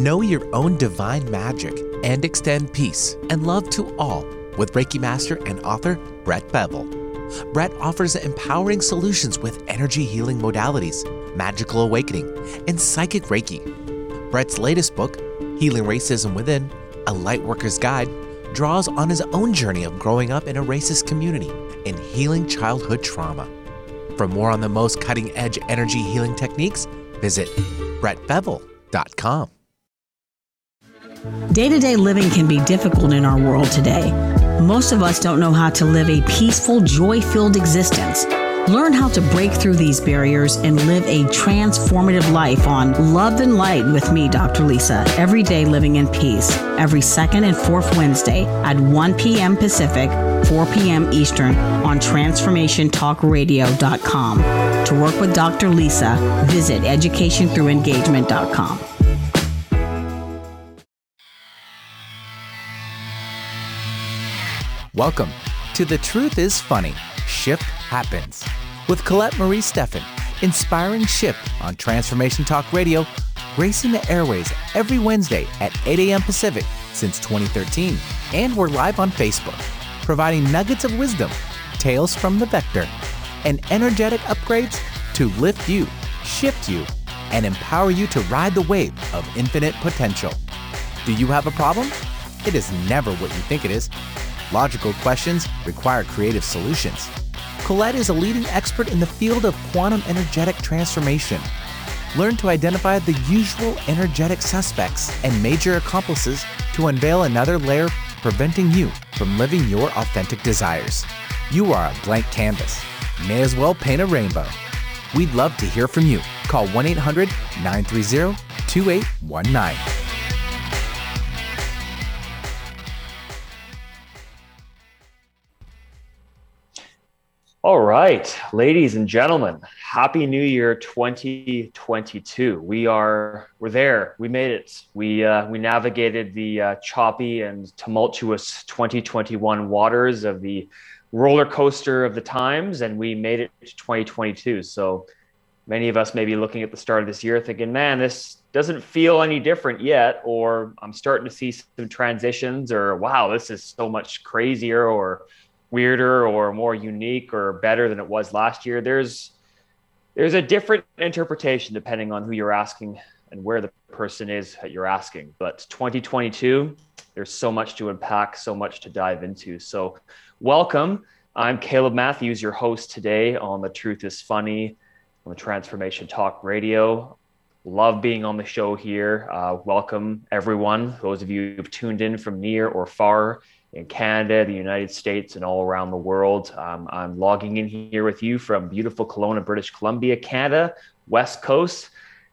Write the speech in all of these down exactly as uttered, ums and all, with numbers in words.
Know your own divine magic and extend peace and love to all with Reiki Master and author Brett Bevel. Brett offers empowering solutions with energy healing modalities, magical awakening, and psychic Reiki. Brett's latest book, Healing Racism Within, A Lightworker's Guide, draws on his own journey of growing up in a racist community and healing childhood trauma. For more on the most cutting-edge energy healing techniques, visit brett bevel dot com. Day-to-day living can be difficult in our world today. Most of us don't know how to live a peaceful, joy-filled existence. Learn how to break through these barriers and live a transformative life on Love and Light with me, Doctor Lisa, every day living in peace, every second and fourth Wednesday at one p.m. Pacific, four p.m. Eastern on transformation talk radio dot com. To work with Doctor Lisa, visit education through engagement dot com. Welcome to The Truth is Funny, Shift Happens, with Colette Marie Steffen, inspiring shift on Transformation Talk Radio, gracing the airways every Wednesday at eight a.m. Pacific since twenty thirteen. And we're live on Facebook, providing nuggets of wisdom, tales from the vector, and energetic upgrades to lift you, shift you, and empower you to ride the wave of infinite potential. Do you have a problem? It is never what you think it is. Logical questions require creative solutions. Colette is a leading expert in the field of quantum energetic transformation. Learn to identify the usual energetic suspects and major accomplices to unveil another layer preventing you from living your authentic desires. You are a blank canvas. May as well paint a rainbow. We'd love to hear from you. Call one eight hundred nine three zero two eight one nine. All right, ladies and gentlemen, Happy New Year twenty twenty-two. We are, we're there. We made it. We uh, we navigated the uh, choppy and tumultuous twenty twenty-one waters of the roller coaster of the times, and we made it to twenty twenty-two. So many of us may be looking at the start of this year thinking, man, this doesn't feel any different yet, or I'm starting to see some transitions, or wow, this is so much crazier, or weirder or more unique or better than it was last year. There's there's a different interpretation depending on who you're asking and where the person is that you're asking. But twenty twenty-two, there's so much to unpack, so much to dive into. So welcome. I'm Caleb Matthews, your host today on The Truth is Funny on the Transformation Talk Radio. Love being on the show here. Uh, welcome everyone. Those of you who've tuned in from near or far in Canada, the United States, and all around the world. Um, I'm logging in here with you from beautiful Kelowna, British Columbia, Canada, West Coast.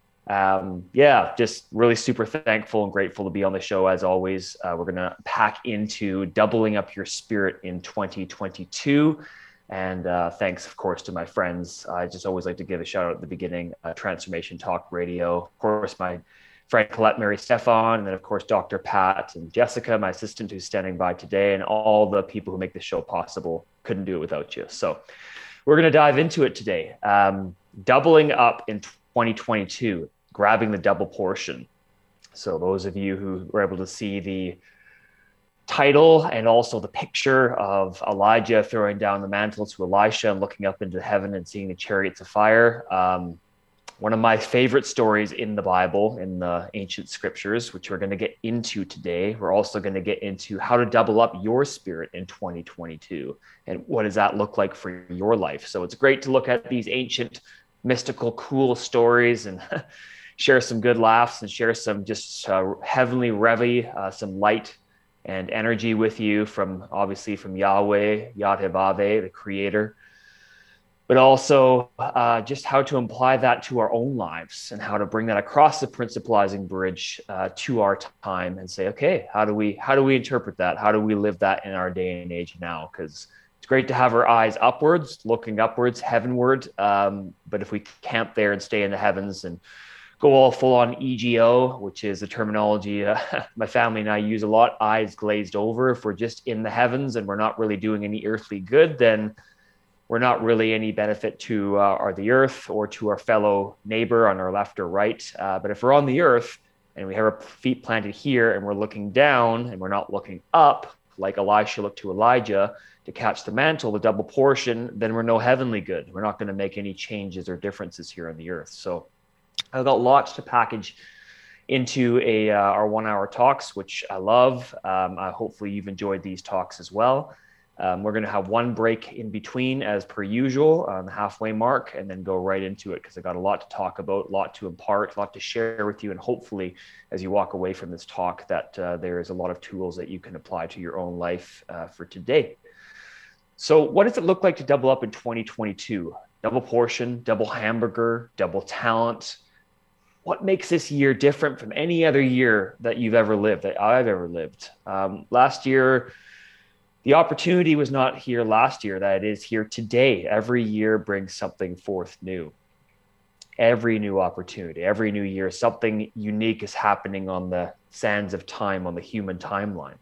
Um, yeah, just really super thankful and grateful to be on the show as always. Uh, we're going to pack into doubling up your spirit in twenty twenty-two. And uh, thanks, of course, to my friends. I just always like to give a shout out at the beginning, uh, Transformation Talk Radio. Of course, my friend Colette Mary Stefan, and then of course, Doctor Pat and Jessica, my assistant who's standing by today, and all the people who make the show possible. Couldn't do it without you. So we're going to dive into it today. Um, doubling up in twenty twenty-two, grabbing the double portion. So those of you who were able to see the title and also the picture of Elijah throwing down the mantle to Elisha and looking up into heaven and seeing the chariots of fire. Um, One of my favorite stories in the Bible, in the ancient scriptures, which we're going to get into today. We're also going to get into how to double up your spirit in twenty twenty-two. And what does that look like for your life? So it's great to look at these ancient, mystical, cool stories and share some good laughs and share some just uh, heavenly revy, uh, some light and energy with you from, obviously, from Yahweh, Yahweh, the creator. But also uh, just how to apply that to our own lives and how to bring that across the principalizing bridge uh, to our time and say, okay, how do we how do we interpret that? How do we live that in our day and age now? Because it's great to have our eyes upwards, looking upwards, heavenward. Um, but if we camp there and stay in the heavens and go all full on E G O, which is the terminology uh, my family and I use a lot, eyes glazed over. If we're just in the heavens and we're not really doing any earthly good, then we're not really any benefit to uh, our, the earth or to our fellow neighbor on our left or right. Uh, but if we're on the earth and we have our feet planted here and we're looking down and we're not looking up like Elisha looked to Elijah to catch the mantle, the double portion, then we're no heavenly good. We're not going to make any changes or differences here on the earth. So I've got lots to package into a uh, our one-hour talks, which I love. Um, I, hopefully you've enjoyed these talks as well. Um, we're going to have one break in between as per usual on the halfway mark, and then go right into it because I got a lot to talk about, a lot to impart, a lot to share with you. And hopefully as you walk away from this talk that uh, there is a lot of tools that you can apply to your own life uh, for today. So what does it look like to double up in twenty twenty-two? Double portion, double hamburger, double talent. What makes this year different from any other year that you've ever lived, that I've ever lived? Um, last year, the opportunity was not here last year, that it is here today. Every year brings something forth new. Every new opportunity, every new year, something unique is happening on the sands of time, on the human timeline.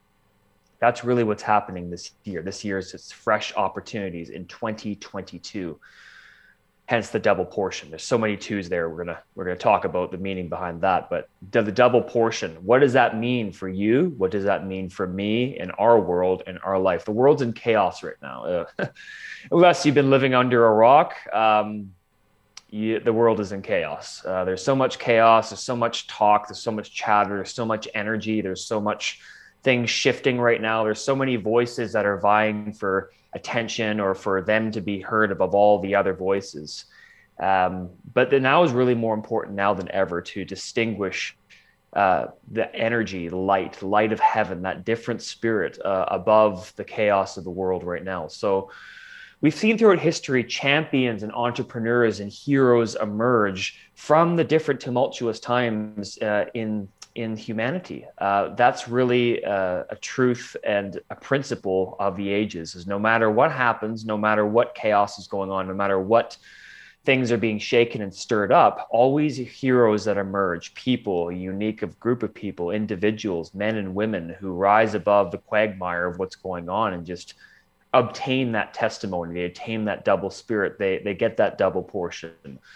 That's really what's happening this year. This year is it's fresh opportunities in twenty twenty-two. Hence the double portion. There's so many twos there. We're gonna we're gonna talk about the meaning behind that. But the, the double portion, what does that mean for you? What does that mean for me in our world, in our life? The world's in chaos right now. Uh, unless you've been living under a rock, um, you, the world is in chaos. Uh, there's so much chaos. There's so much talk. There's so much chatter. There's so much energy. There's so much things shifting right now. There's so many voices that are vying for attention or for them to be heard above all the other voices. Um, but the now is really more important now than ever to distinguish uh, the energy, the light, the light of heaven, that different spirit uh, above the chaos of the world right now. So we've seen throughout history champions and entrepreneurs and heroes emerge from the different tumultuous times uh, in in humanity. Uh, that's really uh, a truth and a principle of the ages, is no matter what happens, no matter what chaos is going on, no matter what things are being shaken and stirred up, always heroes that emerge, people, a unique of group of people, individuals, men and women who rise above the quagmire of what's going on and just obtain that testimony. They attain that double spirit. They, they get that double portion.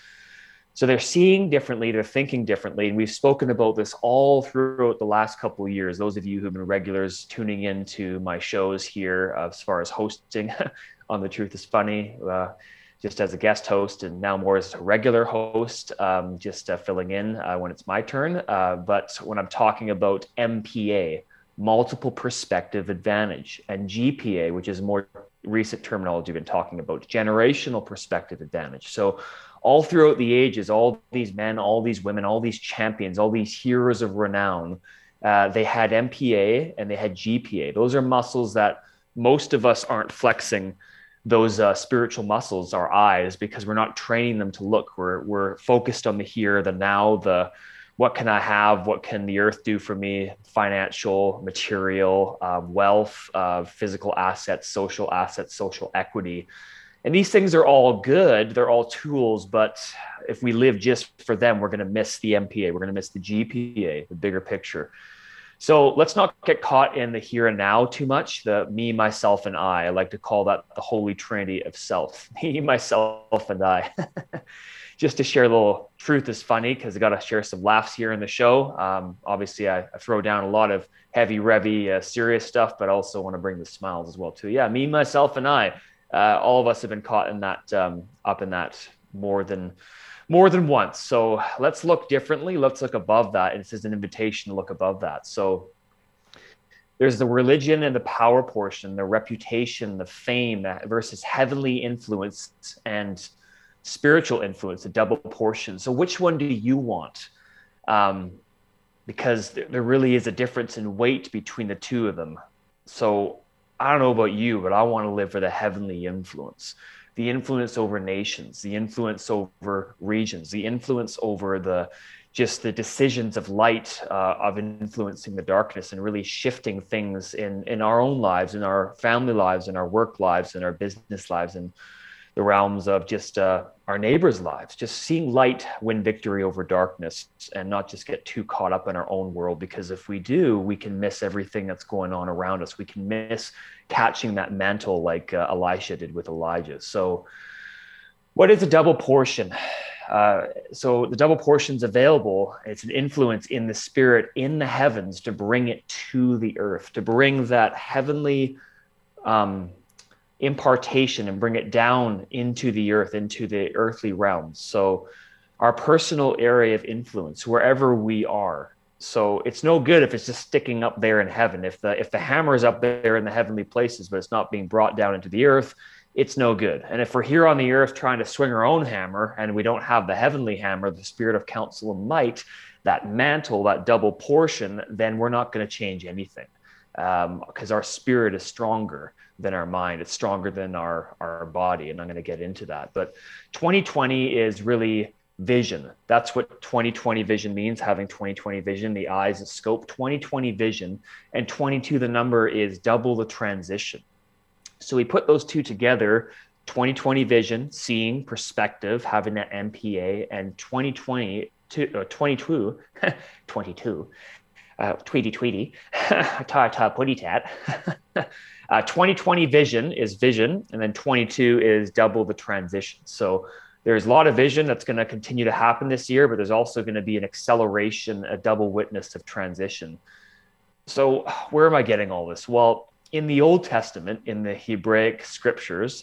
So they're seeing differently, they're thinking differently. And we've spoken about this all throughout the last couple of years. Those of you who've been regulars tuning into my shows here uh, as far as hosting on The Truth is Funny, uh, just as a guest host and now more as a regular host, um, just uh, filling in uh, when it's my turn. Uh, but when I'm talking about M P A, multiple perspective advantage, and G P A, which is more recent terminology we've been talking about, generational perspective advantage. So all throughout the ages, all these men, all these women, all these champions, all these heroes of renown, uh, they had M P A and they had G P A. Those are muscles that most of us aren't flexing, those uh, spiritual muscles, our eyes, because we're not training them to look. We're, we're focused on the here, the now, the what can I have? What can the earth do for me? Financial, material, uh, wealth, uh, physical assets, social assets, social equity. And these things are all good. They're all tools. But if we live just for them, we're going to miss the M P A. We're going to miss the G P A, the bigger picture. So let's not get caught in the here and now too much. The me, myself, and I. I like to call that the holy trinity of self. Me, myself, and I. Just to share a little truth is funny, because I got to share some laughs here in the show. Um, obviously, I, I throw down a lot of heavy, revy, uh, serious stuff, but I also want to bring the smiles as well too. Yeah, me, myself, and I. Uh, all of us have been caught in that, um, up in that more than, more than once. So let's look differently. Let's look above that. And this is an invitation to look above that. So there's the religion and the power portion, the reputation, the fame versus heavenly influence and spiritual influence, a double portion. So which one do you want? Um, because there, there really is a difference in weight between the two of them. So I don't know about you, but I want to live for the heavenly influence, the influence over nations, the influence over regions, the influence over the just the decisions of light, uh, of influencing the darkness and really shifting things in, in our own lives, in our family lives, in our work lives, in our business lives, and the realms of just uh, our neighbors' lives, just seeing light win victory over darkness and not just get too caught up in our own world. Because if we do, we can miss everything that's going on around us. We can miss catching that mantle like uh, Elisha did with Elijah. So what is a double portion? Uh, so the double portion's available. It's an influence in the spirit in the heavens to bring it to the earth, to bring that heavenly um, impartation and bring it down into the earth, into the earthly realms. So our personal area of influence, wherever we are. So it's no good if it's just sticking up there in heaven. If the if the hammer is up there in the heavenly places, but it's not being brought down into the earth, it's no good. And if we're here on the earth trying to swing our own hammer and we don't have the heavenly hammer, the spirit of counsel and might, that mantle, that double portion, then we're not going to change anything, because um, our spirit is stronger than our mind. It's stronger than our, our body. And I'm going to get into that. But twenty twenty is really vision. That's what twenty twenty vision means, having twenty twenty vision, the eyes, the scope, twenty twenty vision, and twenty-two, the number, is double the transition. So we put those two together, twenty twenty vision, seeing, perspective, having that M P A, and twenty twenty, uh, twenty-two, twenty-two, uh, tweety tweety, ta ta putty tat. uh, twenty twenty vision is vision, and then twenty-two is double the transition. So there's a lot of vision that's going to continue to happen this year, but there's also going to be an acceleration, a double witness of transition. So where am I getting all this? Well, in the Old Testament, in the Hebraic scriptures,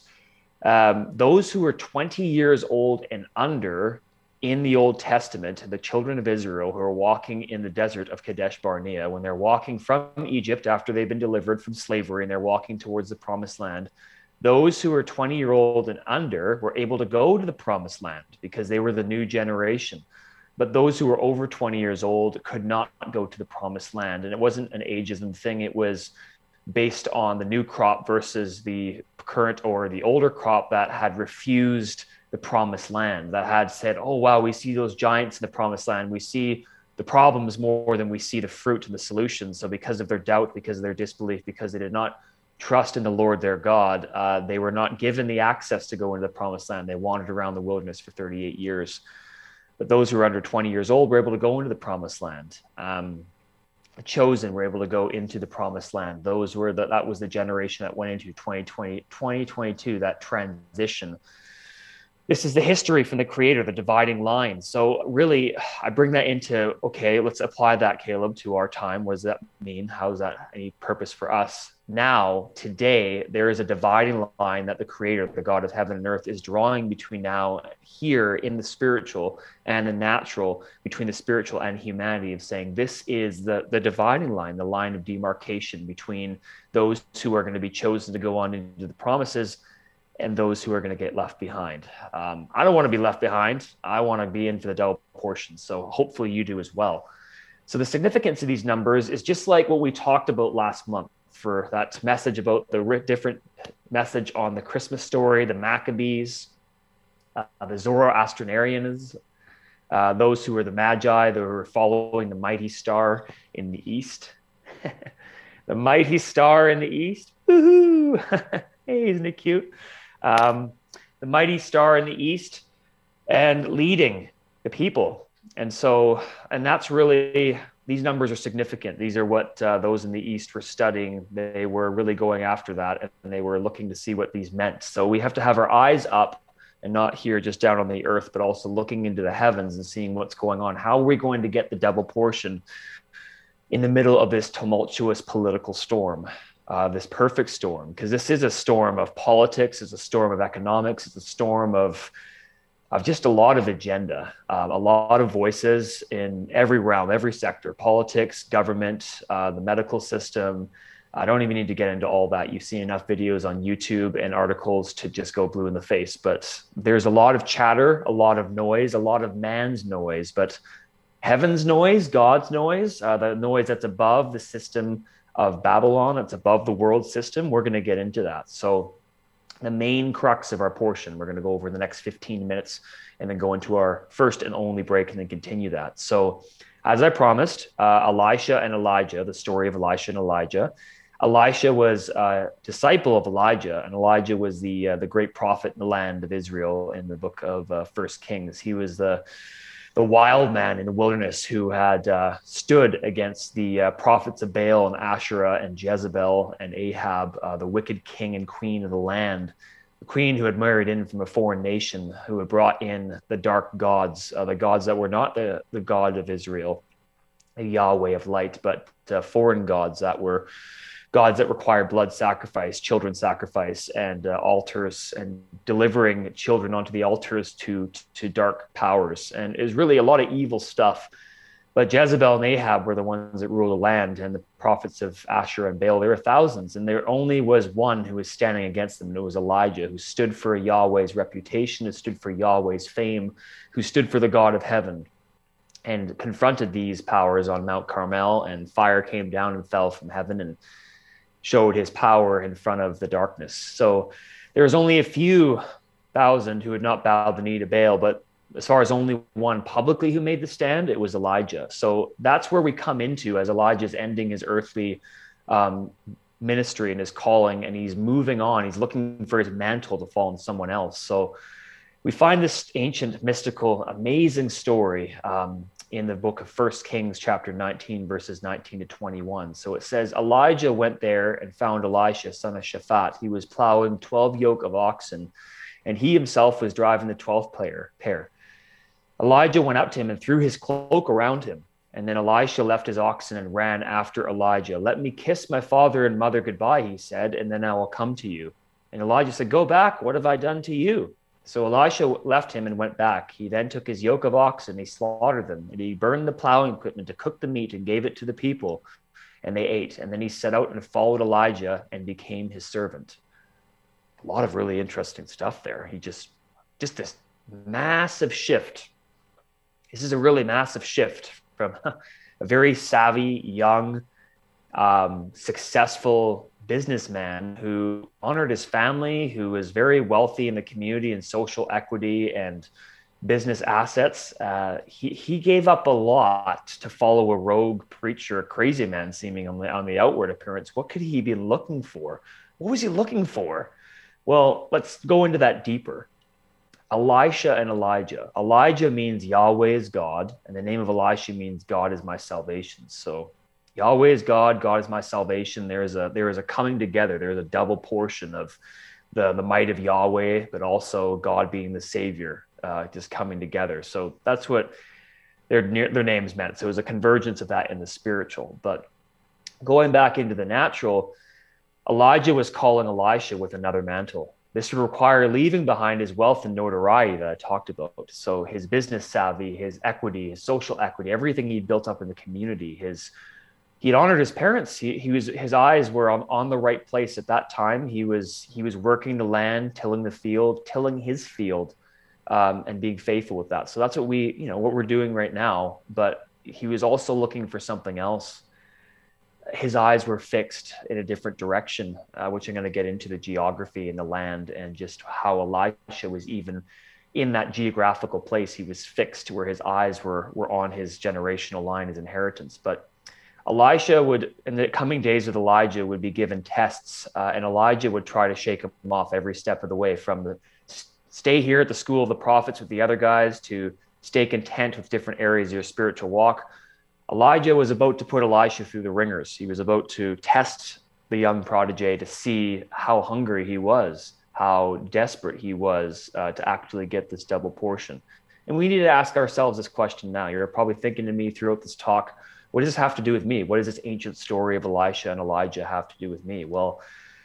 um, those who were twenty years old and under in the Old Testament, the children of Israel who are walking in the desert of Kadesh Barnea, when they're walking from Egypt after they've been delivered from slavery and they're walking towards the promised land, those who were twenty year old and under were able to go to the promised land because they were the new generation. But those who were over twenty years old could not go to the promised land. And it wasn't an ageism thing. It was based on the new crop versus the current or the older crop that had refused the promised land, that had said, oh, wow, we see those giants in the promised land. We see the problems more than we see the fruit and the solution. So because of their doubt, because of their disbelief, because they did not trust in the Lord their God, uh, they were not given the access to go into the promised land. They wandered around the wilderness for thirty-eight years. But those who were under twenty years old were able to go into the promised land. Um, chosen were able to go into the promised land. Those were the, that was the generation that went into twenty twenty, twenty twenty-two, that transition. This is the history from the creator, the dividing line. So really, I bring that into, okay, let's apply that, Caleb, to our time. What does that mean? How is that any purpose for us? Now, today, there is a dividing line that the creator, the God of heaven and earth, is drawing between now, here in the spiritual and the natural, between the spiritual and humanity, of saying this is the, the dividing line, the line of demarcation between those who are going to be chosen to go on into the promises and those who are going to get left behind. Um, I don't want to be left behind. I want to be in for the double portion. So hopefully you do as well. So the significance of these numbers is just like what we talked about last month for that message about the different message on the Christmas story, the Maccabees, uh, the Zoroastrians, uh, those who were the Magi, that were following the mighty star in the east. The mighty star in the east. Woohoo! Hey, isn't it cute? Um, the mighty star in the east and leading the people. And so, and that's really, these numbers are significant. These are what uh, those in the east were studying. They were really going after that, and they were looking to see what these meant. So we have to have our eyes up and not here just down on the earth, but also looking into the heavens and seeing what's going on. How are we going to get the double portion in the middle of this tumultuous political storm? Uh, this perfect storm, because this is a storm of politics, it's a storm of economics, it's a storm of of just a lot of agenda, um, a lot of voices in every realm, every sector, politics, government, uh, the medical system. I don't even need to get into all that. You've seen enough videos on YouTube and articles to just go blue in the face. But there's a lot of chatter, a lot of noise, a lot of man's noise, but heaven's noise, God's noise, uh, the noise that's above the system of Babylon, that's above the world system. We're going to get into that. So the main crux of our portion, we're going to go over the next fifteen minutes and then go into our first and only break and then continue that. So as I promised, uh, Elisha and Elijah, the story of Elisha and Elijah. Elisha was a disciple of Elijah, and Elijah was the uh, the great prophet in the land of Israel in the book of uh, First Kings. He was the the wild man in the wilderness who had uh, stood against the uh, prophets of Baal and Asherah and Jezebel and Ahab, uh, the wicked king and queen of the land, a queen who had married in from a foreign nation, who had brought in the dark gods, uh, the gods that were not the, the God of Israel, the Yahweh of light, but uh, foreign gods that were gods that required blood sacrifice, children sacrifice, and uh, altars, and delivering children onto the altars to, to dark powers. And it was really a lot of evil stuff. But Jezebel and Ahab were the ones that ruled the land, and the prophets of Asherah and Baal, there were thousands, and there only was one who was standing against them, and it was Elijah, who stood for Yahweh's reputation, who stood for Yahweh's fame, who stood for the God of heaven, and confronted these powers on Mount Carmel, and fire came down and fell from heaven and showed his power in front of the darkness. So there was only a few thousand who had not bowed the knee to Baal, but as far as only one publicly who made the stand, it was Elijah. So that's where we come into as Elijah's ending his earthly um, ministry and his calling, and he's moving on. He's looking for his mantle to fall on someone else. So we find this ancient, mystical, amazing story um, in the book of First Kings, chapter nineteen, verses nineteen to twenty-one. So it says, Elijah went there and found Elisha, son of Shaphat. He was plowing twelve yoke of oxen, and he himself was driving the twelfth pair. Elijah went up to him and threw his cloak around him. And then Elisha left his oxen and ran after Elijah. Let me kiss my father and mother goodbye, he said, and then I will come to you. And Elijah said, go back. What have I done to you? So Elisha left him and went back. He then took his yoke of oxen, he slaughtered them, and he burned the plowing equipment to cook the meat and gave it to the people, and they ate. And then he set out and followed Elijah and became his servant. A lot of really interesting stuff there. He just, just this massive shift. This is a really massive shift from a very savvy, young, um, successful businessman who honored his family, who was very wealthy in the community and social equity and business assets. Uh, he, he gave up a lot to follow a rogue preacher, a crazy man seeming on the, on the outward appearance. What could he be looking for? What was he looking for? Well, let's go into that deeper. Elisha and Elijah. Elijah means Yahweh is God, and the name of Elisha means God is my salvation. So Yahweh is God, God is my salvation. There is a there is a coming together. There is a double portion of the, the might of Yahweh, but also God being the Savior, uh, just coming together. So that's what their their names meant. So it was a convergence of that in the spiritual. But going back into the natural, Elijah was calling Elisha with another mantle. This would require leaving behind his wealth and notoriety that I talked about. So his business savvy, his equity, his social equity, everything he'd built up in the community, his he'd honored his parents. He, he was his eyes were on, on the right place at that time. He was he was working the land, tilling the field, tilling his field, um, and being faithful with that. So that's what we, you know, what we're doing right now. But he was also looking for something else. His eyes were fixed in a different direction, uh, which I'm going to get into the geography and the land and just how Elisha was even in that geographical place. He was fixed where his eyes were, were on his generational line, his inheritance. But Elisha would, in the coming days with Elijah, would be given tests, uh, and Elijah would try to shake him off every step of the way, from the stay here at the school of the prophets with the other guys to stay content with different areas of your spiritual walk. Elijah was about to put Elisha through the ringers. He was about to test the young prodigy to see how hungry he was, how desperate he was uh, to actually get this double portion. And we need to ask ourselves this question now. You're probably thinking to me throughout this talk, what does this have to do with me? What does this ancient story of Elisha and Elijah have to do with me? Well,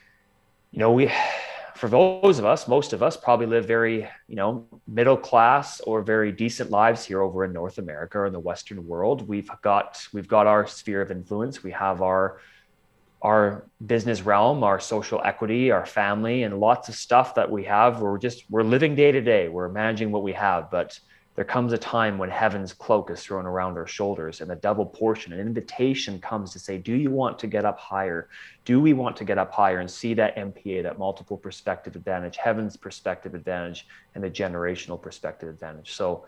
you know, we, for those of us, most of us probably live very, you know, middle class or very decent lives here over in North America or in the Western world. We've got, we've got our sphere of influence. We have our, our business realm, our social equity, our family, and lots of stuff that we have. We're just, we're living day to day. We're managing what we have, but there comes a time when heaven's cloak is thrown around our shoulders and a double portion, an invitation comes to say, do you want to get up higher? Do we want to get up higher and see that M P A, that multiple perspective advantage, heaven's perspective advantage, and the generational perspective advantage? So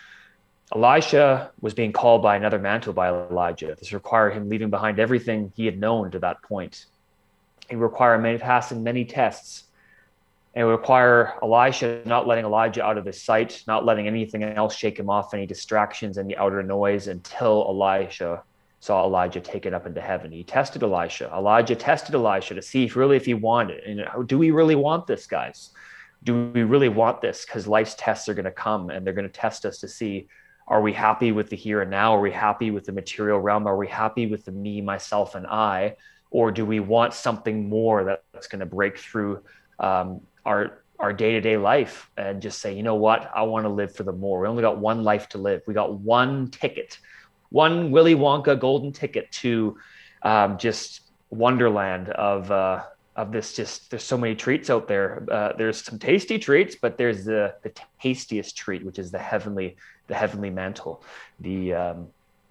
Elisha was being called by another mantle by Elijah. This required him leaving behind everything he had known to that point. It required many, passing many tests. And it would require Elisha not letting Elijah out of his sight, not letting anything else shake him off, any distractions, any outer noise, until Elisha saw Elijah take it up into heaven. He tested Elisha. Elijah tested Elisha to see if really if he wanted. And do we really want this, guys? do we really want this? Because life's tests are going to come, and they're going to test us to see, are we happy with the here and now? Are we happy with the material realm? Are we happy with the me, myself, and I? Or do we want something more that's going to break through um, our our day-to-day life and just say, you know what, I want to live for the more. We only got one life to live. We got one ticket, one Willy Wonka golden ticket to um, just wonderland of uh, of this. Just there's so many treats out there. Uh, there's some tasty treats, but there's the the tastiest treat, which is the heavenly the heavenly mantle, the um,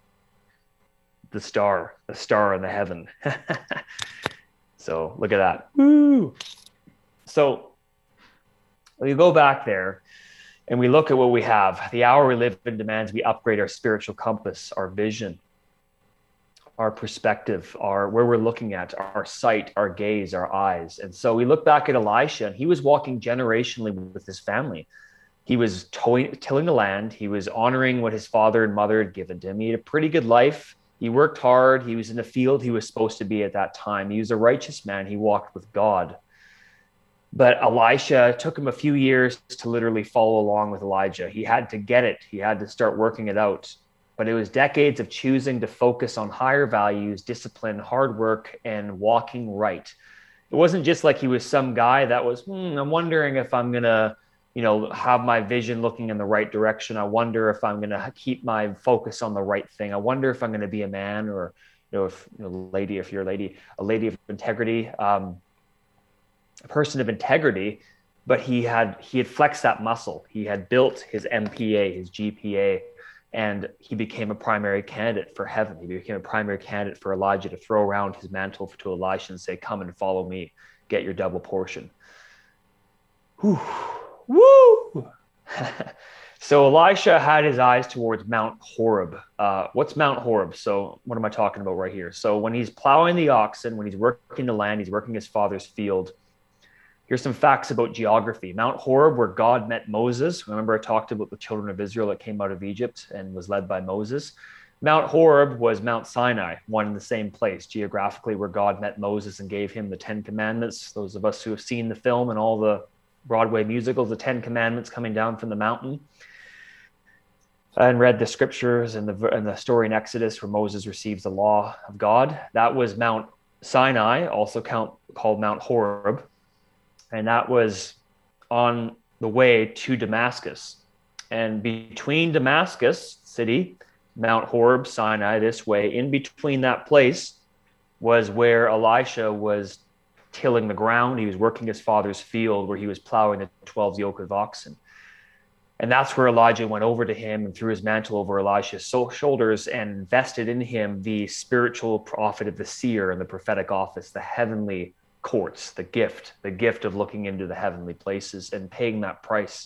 the star, the star in the heaven. So look at that. Woo! So when you go back there and we look at what we have, the hour we live in demands we upgrade our spiritual compass, our vision, our perspective, our where we're looking at, our sight, our gaze, our eyes. And so we look back at Elisha, and he was walking generationally with his family. He was towing, tilling the land. He was honoring what his father and mother had given to him. He had a pretty good life. He worked hard. He was in the field he was supposed to be at that time. He was a righteous man. He walked with God. But Elisha, it took him a few years to literally follow along with Elijah. He had to get it. He had to start working it out. But it was decades of choosing to focus on higher values, discipline, hard work, and walking right. It wasn't just like he was some guy that was, hmm, I'm wondering if I'm going to, you know, have my vision looking in the right direction. I wonder if I'm going to keep my focus on the right thing. I wonder if I'm going to be a man, or, you know, if you know, lady, if you're a lady, a lady of integrity. Um, a person of integrity, but he had he had flexed that muscle. He had built his M P A, his G P A, and he became a primary candidate for heaven. He became a primary candidate for Elijah to throw around his mantle to Elisha and say, come and follow me, get your double portion. Whew. Woo! So Elisha had his eyes towards Mount Horeb. Uh, what's Mount Horeb? So what am I talking about right here? So when he's plowing the oxen, when he's working the land, he's working his father's field. Here's some facts about geography. Mount Horeb, where God met Moses. Remember I talked about the children of Israel that came out of Egypt and was led by Moses. Mount Horeb was Mount Sinai, one in the same place geographically, where God met Moses and gave him the Ten Commandments. Those of us who have seen the film and all the Broadway musicals, the Ten Commandments coming down from the mountain, and read the scriptures and the, and the story in Exodus where Moses receives the law of God. That was Mount Sinai, also count, called Mount Horeb. And that was on the way to Damascus. And between Damascus city, Mount Horeb, Sinai, this way, in between that place was where Elisha was tilling the ground. He was working his father's field where he was plowing the twelve yoke of oxen. And that's where Elijah went over to him and threw his mantle over Elisha's shoulders and invested in him the spiritual prophet of the seer and the prophetic office, the heavenly courts, the gift, the gift of looking into the heavenly places and paying that price.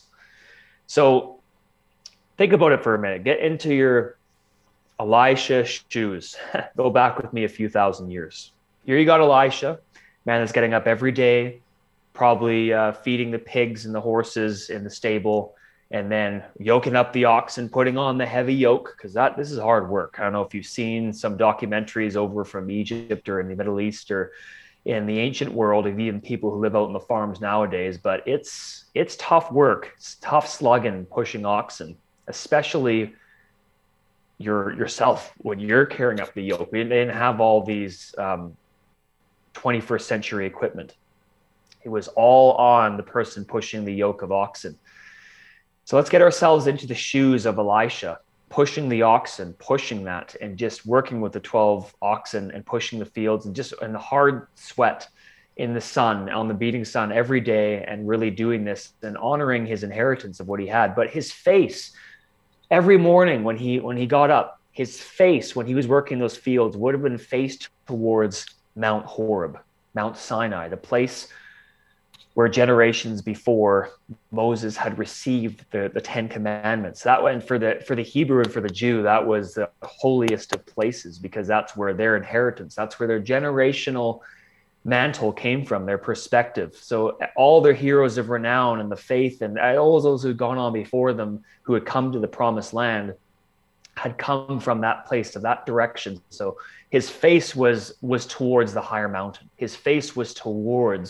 So think about it for a minute. Get into your Elisha shoes. Go back with me a few thousand years. Here you got Elisha, man that's getting up every day, probably uh, feeding the pigs and the horses in the stable, and then yoking up the oxen, putting on the heavy yoke, because that this is hard work. I don't know if you've seen some documentaries over from Egypt or in the Middle East or in the ancient world, of even people who live out in the farms nowadays, but it's it's tough work. It's tough slugging, pushing oxen, especially your yourself when you're carrying up the yoke. We didn't have all these um, twenty-first century equipment. It was all on the person pushing the yoke of oxen. So let's get ourselves into the shoes of Elisha, pushing the oxen, pushing that, and just working with the twelve oxen and pushing the fields and just in the hard sweat in the sun, on the beating sun every day, and really doing this and honoring his inheritance of what he had. But his face every morning when he when he got up, his face when he was working those fields would have been faced towards Mount Horeb, Mount Sinai, the place where generations before Moses had received the, the Ten Commandments. That went for the for the Hebrew and for the Jew, that was the holiest of places, because that's where their inheritance, that's where their generational mantle came from, their perspective. So all their heroes of renown and the faith and all those who had gone on before them, who had come to the promised land, had come from that place, to that direction. So his face was was towards the higher mountain. His face was towards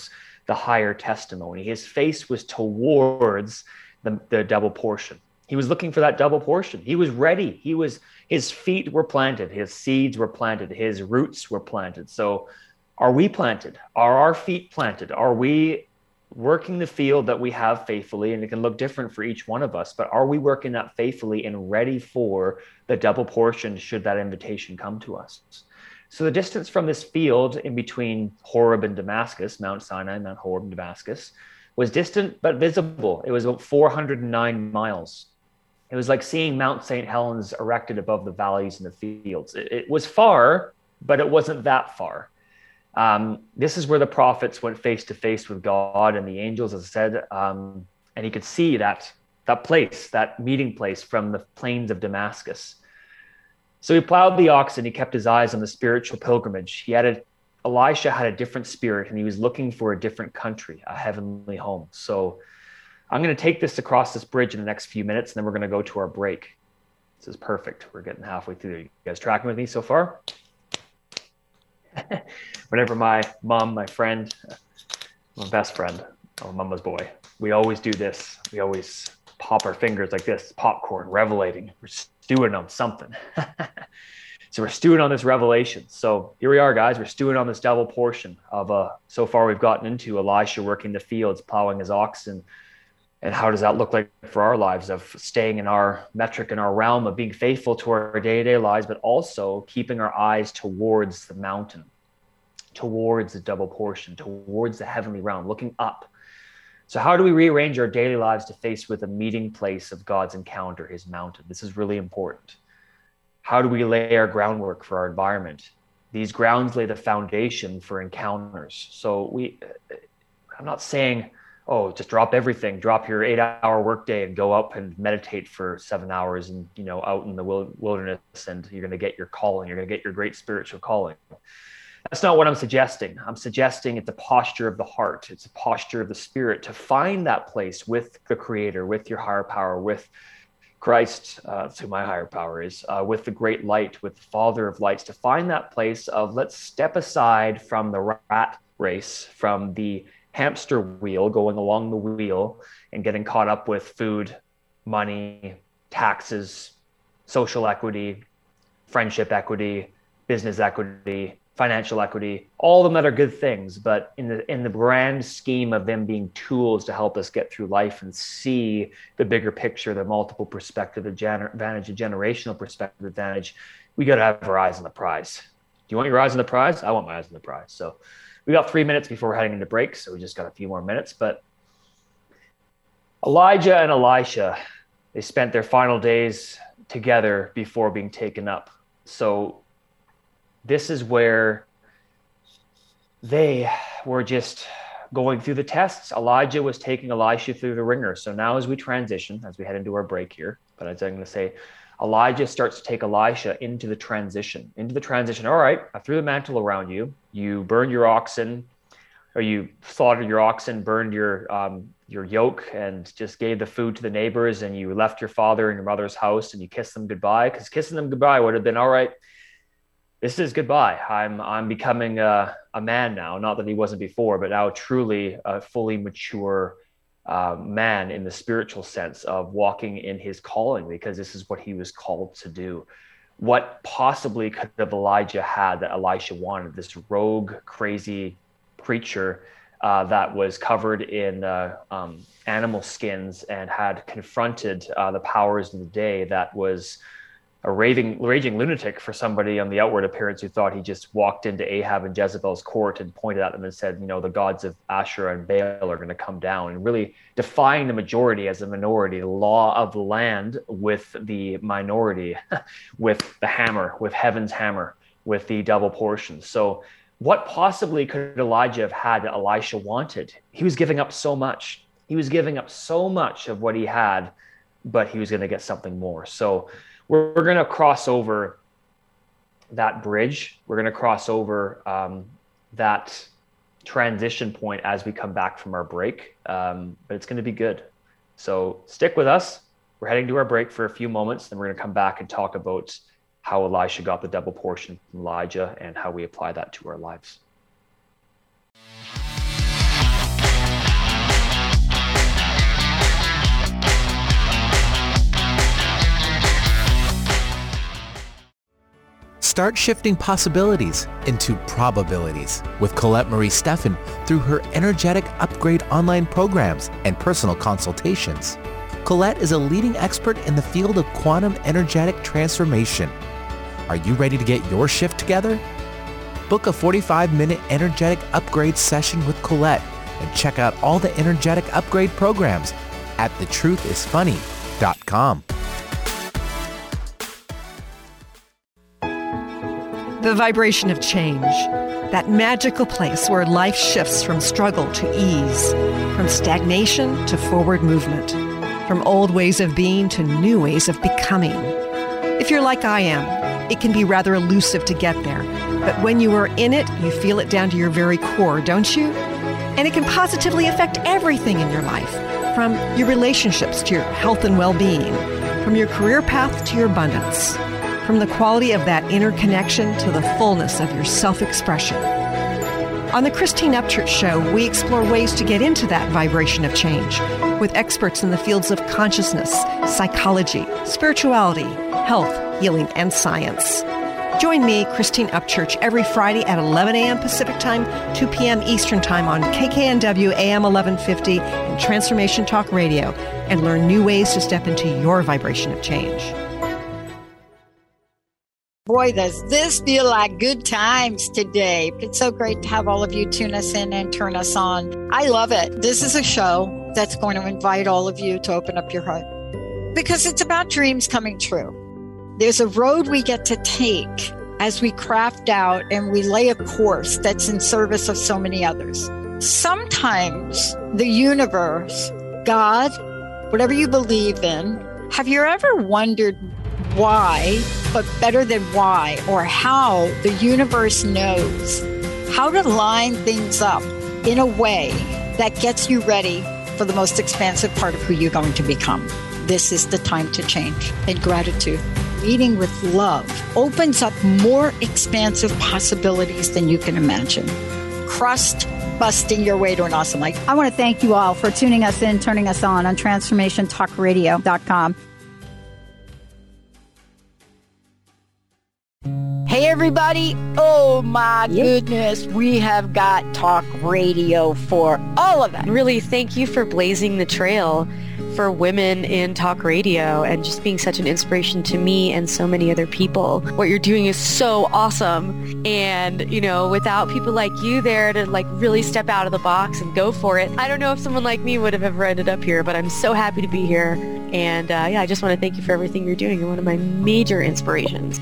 the higher testimony. His face was towards the, the double portion. He was looking for that double portion. He was ready. He was, his feet were planted. His seeds were planted. His roots were planted. So are we planted? Are our feet planted? Are we working the field that we have faithfully? And it can look different for each one of us, but are we working that faithfully and ready for the double portion should that invitation come to us? So the distance from this field in between Horeb and Damascus, Mount Sinai, Mount Horeb and Damascus, was distant but visible. It was about four hundred nine miles. It was like seeing Mount Saint Helens erected above the valleys and the fields. It, it was far, but it wasn't that far. Um, this is where the prophets went face to face with God and the angels, as I said, um, and he could see that, that place, that meeting place from the plains of Damascus. So he plowed the oxen. He kept his eyes on the spiritual pilgrimage. He had a, Elisha had a different spirit, and he was looking for a different country, a heavenly home. So I'm going to take this across this bridge in the next few minutes, and then we're going to go to our break. This is perfect. We're getting halfway through. You guys tracking with me so far? Whenever my mom, my friend, my best friend, oh, mama's boy, we always do this. We always pop our fingers like this, popcorn, revelating. We're stewing on something. So we're stewing on this revelation. So here we are, guys. We're stewing on this double portion of, uh, so far we've gotten into Elisha working the fields, plowing his oxen. And how does that look like for our lives of staying in our metric, in our realm of being faithful to our day-to-day lives, but also keeping our eyes towards the mountain, towards the double portion, towards the heavenly realm, looking up. So how do we rearrange our daily lives to face with a meeting place of God's encounter, his mountain? This is really important. How do we lay our groundwork for our environment? These grounds lay the foundation for encounters. So we, I'm not saying, oh, just drop everything, drop your eight hour workday and go up and meditate for seven hours and, you know, out in the wilderness, and you're going to get your calling. You're going to get your great spiritual calling. That's not what I'm suggesting. I'm suggesting it's a posture of the heart. It's a posture of the spirit to find that place with the Creator, with your higher power, with Christ, uh, that's who my higher power is, uh, with the great light, with the Father of lights, to find that place of let's step aside from the rat race, from the hamster wheel, going along the wheel and getting caught up with food, money, taxes, social equity, friendship equity, business equity, financial equity, all of them that are good things, but in the in the grand scheme of them being tools to help us get through life and see the bigger picture, the multiple perspective advantage, the generational perspective advantage, we got to have our eyes on the prize. Do you want your eyes on the prize? I want my eyes on the prize. So we got three minutes before we're heading into break, so we just got a few more minutes. But Elijah and Elisha, they spent their final days together before being taken up. So this is where they were just going through the tests. Elijah was taking Elisha through the ringer. So now as we transition, as we head into our break here, but as I'm going to say, Elijah starts to take Elisha into the transition, into the transition. All right, I threw the mantle around you. You burned your oxen, or you slaughtered your oxen, burned your um, your yoke, and just gave the food to the neighbors, and you left your father and your mother's house, and you kissed them goodbye, because kissing them goodbye would have been, all right, this is goodbye. I'm I'm becoming a, a man now. Not that he wasn't before, but now truly a fully mature uh, man in the spiritual sense of walking in his calling, because this is what he was called to do. What possibly could have Elijah had that Elisha wanted? This rogue, crazy preacher uh, that was covered in uh, um, animal skins and had confronted uh, the powers of the day, that was a raving, raging lunatic for somebody on the outward appearance who thought he just walked into Ahab and Jezebel's court and pointed at them and said, you know, the gods of Asherah and Baal are going to come down, and really defying the majority as a minority, the law of the land with the minority, with the hammer, with heaven's hammer, with the double portion. So what possibly could Elijah have had that Elisha wanted? He was giving up so much. He was giving up so much of what he had, but he was going to get something more. So We're, we're going to cross over that bridge. We're going to cross over um, that transition point as we come back from our break. Um, but it's going to be good. So stick with us. We're heading to our break for a few moments. Then we're going to come back and talk about how Elisha got the double portion from Elijah and how we apply that to our lives. Start shifting possibilities into probabilities with Colette Marie Steffen through her Energetic Upgrade online programs and personal consultations. Colette is a leading expert in the field of quantum energetic transformation. Are you ready to get your shift together? Book a forty-five minute Energetic Upgrade session with Colette and check out all the Energetic Upgrade programs at the truth is funny dot com. The vibration of change, that magical place where life shifts from struggle to ease, from stagnation to forward movement, from old ways of being to new ways of becoming. If you're like I am, it can be rather elusive to get there, but when you are in it, you feel it down to your very core, don't you? And it can positively affect everything in your life, from your relationships to your health and well-being, from your career path to your abundance, from the quality of that inner connection to the fullness of your self-expression. On the Christine Upchurch Show, we explore ways to get into that vibration of change with experts in the fields of consciousness, psychology, spirituality, health, healing, and science. Join me, Christine Upchurch, every Friday at eleven a.m. Pacific Time, two p.m. Eastern Time on K K N W A M eleven fifty and Transformation Talk Radio, and learn new ways to step into your vibration of change. Boy, does this feel like good times today. It's so great to have all of you tune us in and turn us on. I love it. This is a show that's going to invite all of you to open up your heart because it's about dreams coming true. There's a road we get to take as we craft out and we lay a course that's in service of so many others. Sometimes the universe, God, whatever you believe in, have you ever wondered why, but better than why, or how the universe knows how to line things up in a way that gets you ready for the most expansive part of who you're going to become? This is the time to change. And gratitude, leading with love, opens up more expansive possibilities than you can imagine. Crust busting your way to an awesome life. I want to thank you all for tuning us in, turning us on on transformation talk radio dot com. Hey, everybody. Oh, my goodness. We have got talk radio for all of it. Really, thank you for blazing the trail for women in talk radio and just being such an inspiration to me and so many other people. What you're doing is so awesome. And, you know, without people like you there to like really step out of the box and go for it, I don't know if someone like me would have ever ended up here, but I'm so happy to be here. And uh, yeah, I just want to thank you for everything you're doing. You're one of my major inspirations.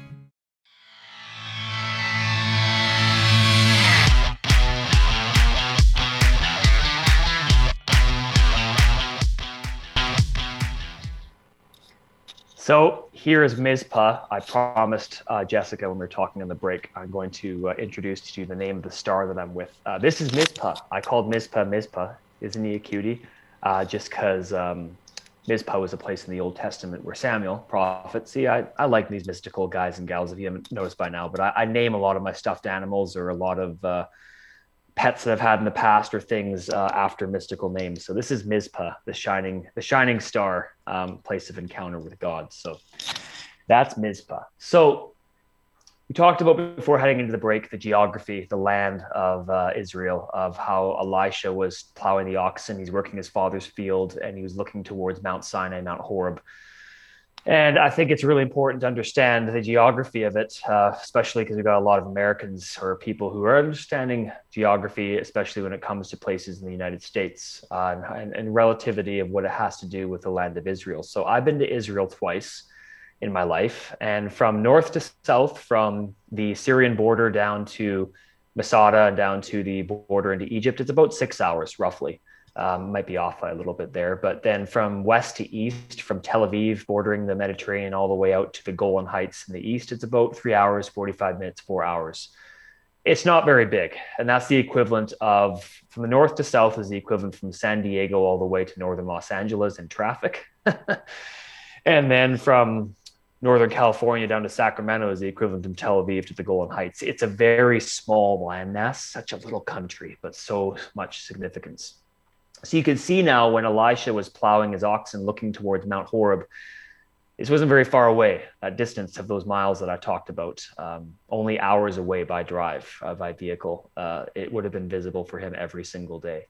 So here is Mizpah. I promised uh, Jessica when we were talking on the break, I'm going to uh, introduce to you the name of the star that I'm with. Uh, this is Mizpah. I called Mizpah Mizpah. Isn't he a cutie? Uh, just because um, Mizpah was a place in the Old Testament where Samuel, prophet, see, I, I like these mystical guys and gals, if you haven't noticed by now, but I, I name a lot of my stuffed animals or a lot of uh, pets that I've had in the past or things uh, after mystical names. So this is Mizpah, the shining, the shining star, um, place of encounter with God. So that's Mizpah. So we talked about before heading into the break, the geography, the land of uh, Israel, of how Elisha was plowing the oxen. He's working his father's field and he was looking towards Mount Sinai, Mount Horeb. And I think it's really important to understand the geography of it, uh, especially because we've got a lot of Americans or people who are understanding geography, especially when it comes to places in the United States uh, and, and relativity of what it has to do with the land of Israel. So I've been to Israel twice in my life, and from north to south, from the Syrian border down to Masada and down to the border into Egypt, it's about six hours roughly. Um, might be off by a little bit there, but then from west to east, from Tel Aviv, bordering the Mediterranean, all the way out to the Golan Heights in the east, it's about three hours, forty-five minutes, four hours. It's not very big. And that's the equivalent of, from the north to south is the equivalent from San Diego all the way to northern Los Angeles in traffic. And then from Northern California down to Sacramento is the equivalent from Tel Aviv to the Golan Heights. It's a very small landmass, such a little country, but so much significance. So you can see now when Elisha was plowing his oxen looking towards Mount Horeb, This wasn't very far away, that distance of those miles that I talked about, um, only hours away by drive, uh, by vehicle. Uh, it would have been visible for him every single day.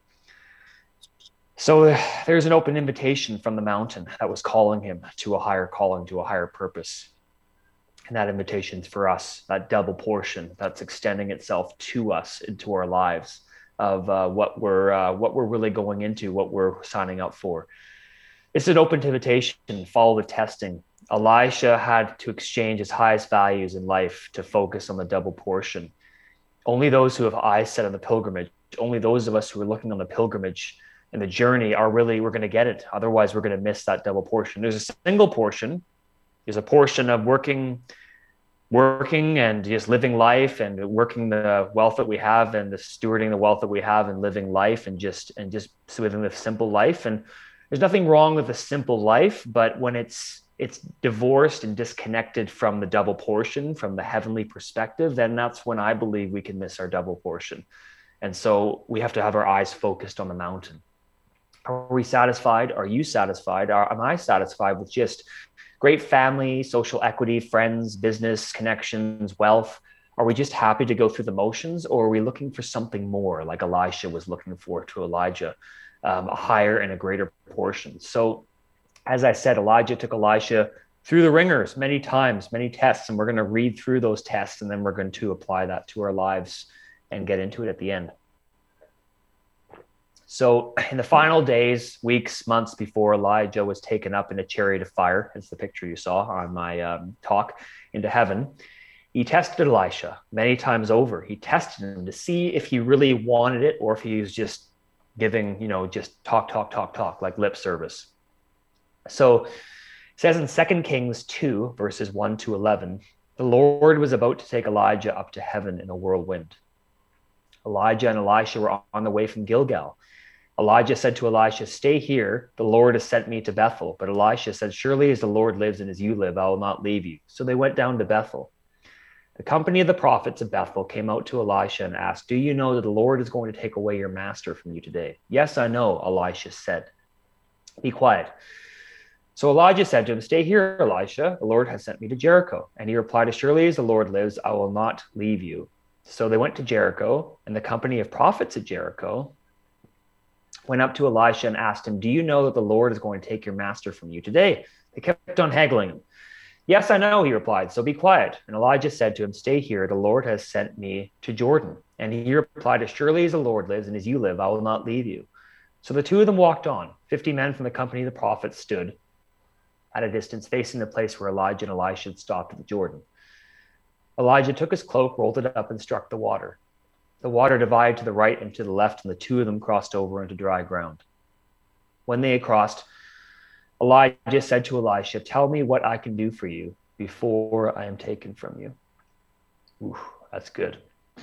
So there's an open invitation from the mountain that was calling him to a higher calling, to a higher purpose. And that invitation's for us, that double portion that's extending itself to us, into our lives, of uh, what we're uh, what we're really going into, what we're signing up for. It's an open invitation. Follow the testing. Elisha had to exchange his highest values in life to focus on the double portion. Only those who have eyes set on the pilgrimage, only those of us who are looking on the pilgrimage and the journey are really, we're going to get it. Otherwise, we're going to miss that double portion. There's a single portion. There's a portion of working, working and just living life and working the wealth that we have and the stewarding the wealth that we have and living life and just and just living the simple life. And there's nothing wrong with a simple life, but when it's it's divorced and disconnected from the double portion, from the heavenly perspective, then that's when I believe we can miss our double portion. And so we have to have our eyes focused on the mountain. Are we satisfied? Are you satisfied? Are, am I satisfied with just great family, social equity, friends, business connections, wealth? Are we just happy to go through the motions, or are we looking for something more, like Elisha was looking for to Elijah, um, a higher and a greater portion? So as I said, Elijah took Elisha through the ringers many times, many tests, and we're going to read through those tests, and then we're going to apply that to our lives and get into it at the end. So in the final days, weeks, months before Elijah was taken up in a chariot of fire, as the picture you saw on my um, talk, into heaven, he tested Elisha many times over. He tested him to see if he really wanted it or if he was just giving, you know, just talk, talk, talk, talk, like lip service. So it says in Second Kings two, verses one to eleven, the Lord was about to take Elijah up to heaven in a whirlwind. Elijah and Elisha were on the way from Gilgal. Elijah said to Elisha, "Stay here. The Lord has sent me to Bethel." But Elisha said, "Surely as the Lord lives and as you live, I will not leave you." So they went down to Bethel. The company of the prophets of Bethel came out to Elisha and asked, "Do you know that the Lord is going to take away your master from you today?" "Yes, I know," Elisha said. "Be quiet." So Elijah said to him, "Stay here, Elisha. The Lord has sent me to Jericho." And he replied, "As surely as the Lord lives, I will not leave you." So they went to Jericho, and the company of prophets at Jericho went up to Elisha and asked him, "Do you know that the Lord is going to take your master from you today?" They kept on haggling him. "Yes, I know," he replied, "so be quiet." And Elijah said to him, "Stay here. The Lord has sent me to Jordan." And he replied, "As surely as the Lord lives and as you live, I will not leave you." So the two of them walked on. Fifty men from the company of the prophets stood at a distance, facing the place where Elijah and Elisha had stopped at the Jordan. Elijah took his cloak, rolled it up, and struck the water. The water divided to the right and to the left, and the two of them crossed over into dry ground. When they had crossed, Elijah said to Elisha, "Tell me what I can do for you before I am taken from you." Ooh, that's good.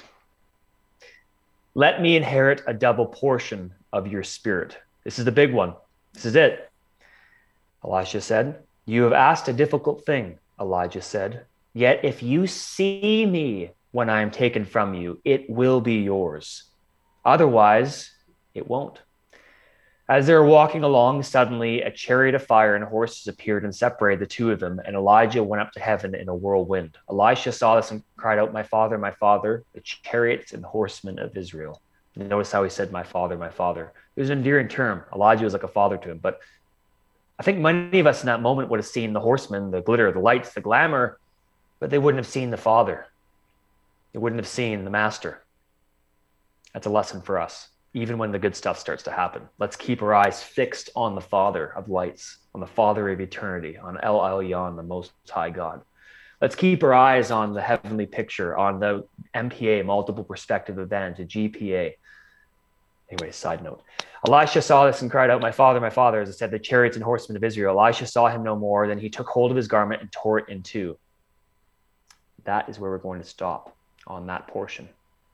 "Let me inherit a double portion of your spirit." This is the big one. This is it. Elisha said, "You have asked a difficult thing," Elijah said. "Yet if you see me when I am taken from you, it will be yours. Otherwise, it won't." As they were walking along, suddenly a chariot of fire and horses appeared and separated the two of them, and Elijah went up to heaven in a whirlwind. Elisha saw this and cried out, "My father, my father, the chariots and horsemen of Israel." And notice how he said, "My father, my father." It was an endearing term. Elijah was like a father to him, but I think many of us in that moment would have seen the horsemen, the glitter, the lights, the glamour, but they wouldn't have seen the Father. They wouldn't have seen the Master. That's a lesson for us. Even when the good stuff starts to happen, let's keep our eyes fixed on the Father of lights, on the Father of eternity, on El Elyon, the Most High God. Let's keep our eyes on the heavenly picture, on the M P A, multiple perspective event, a G P A. Anyway, side note. Elisha saw this and cried out, "My father, my father," as I said, the chariots and horsemen of Israel. Elisha saw him no more. Then he took hold of his garment and tore it in two. That is where we're going to stop, on that portion.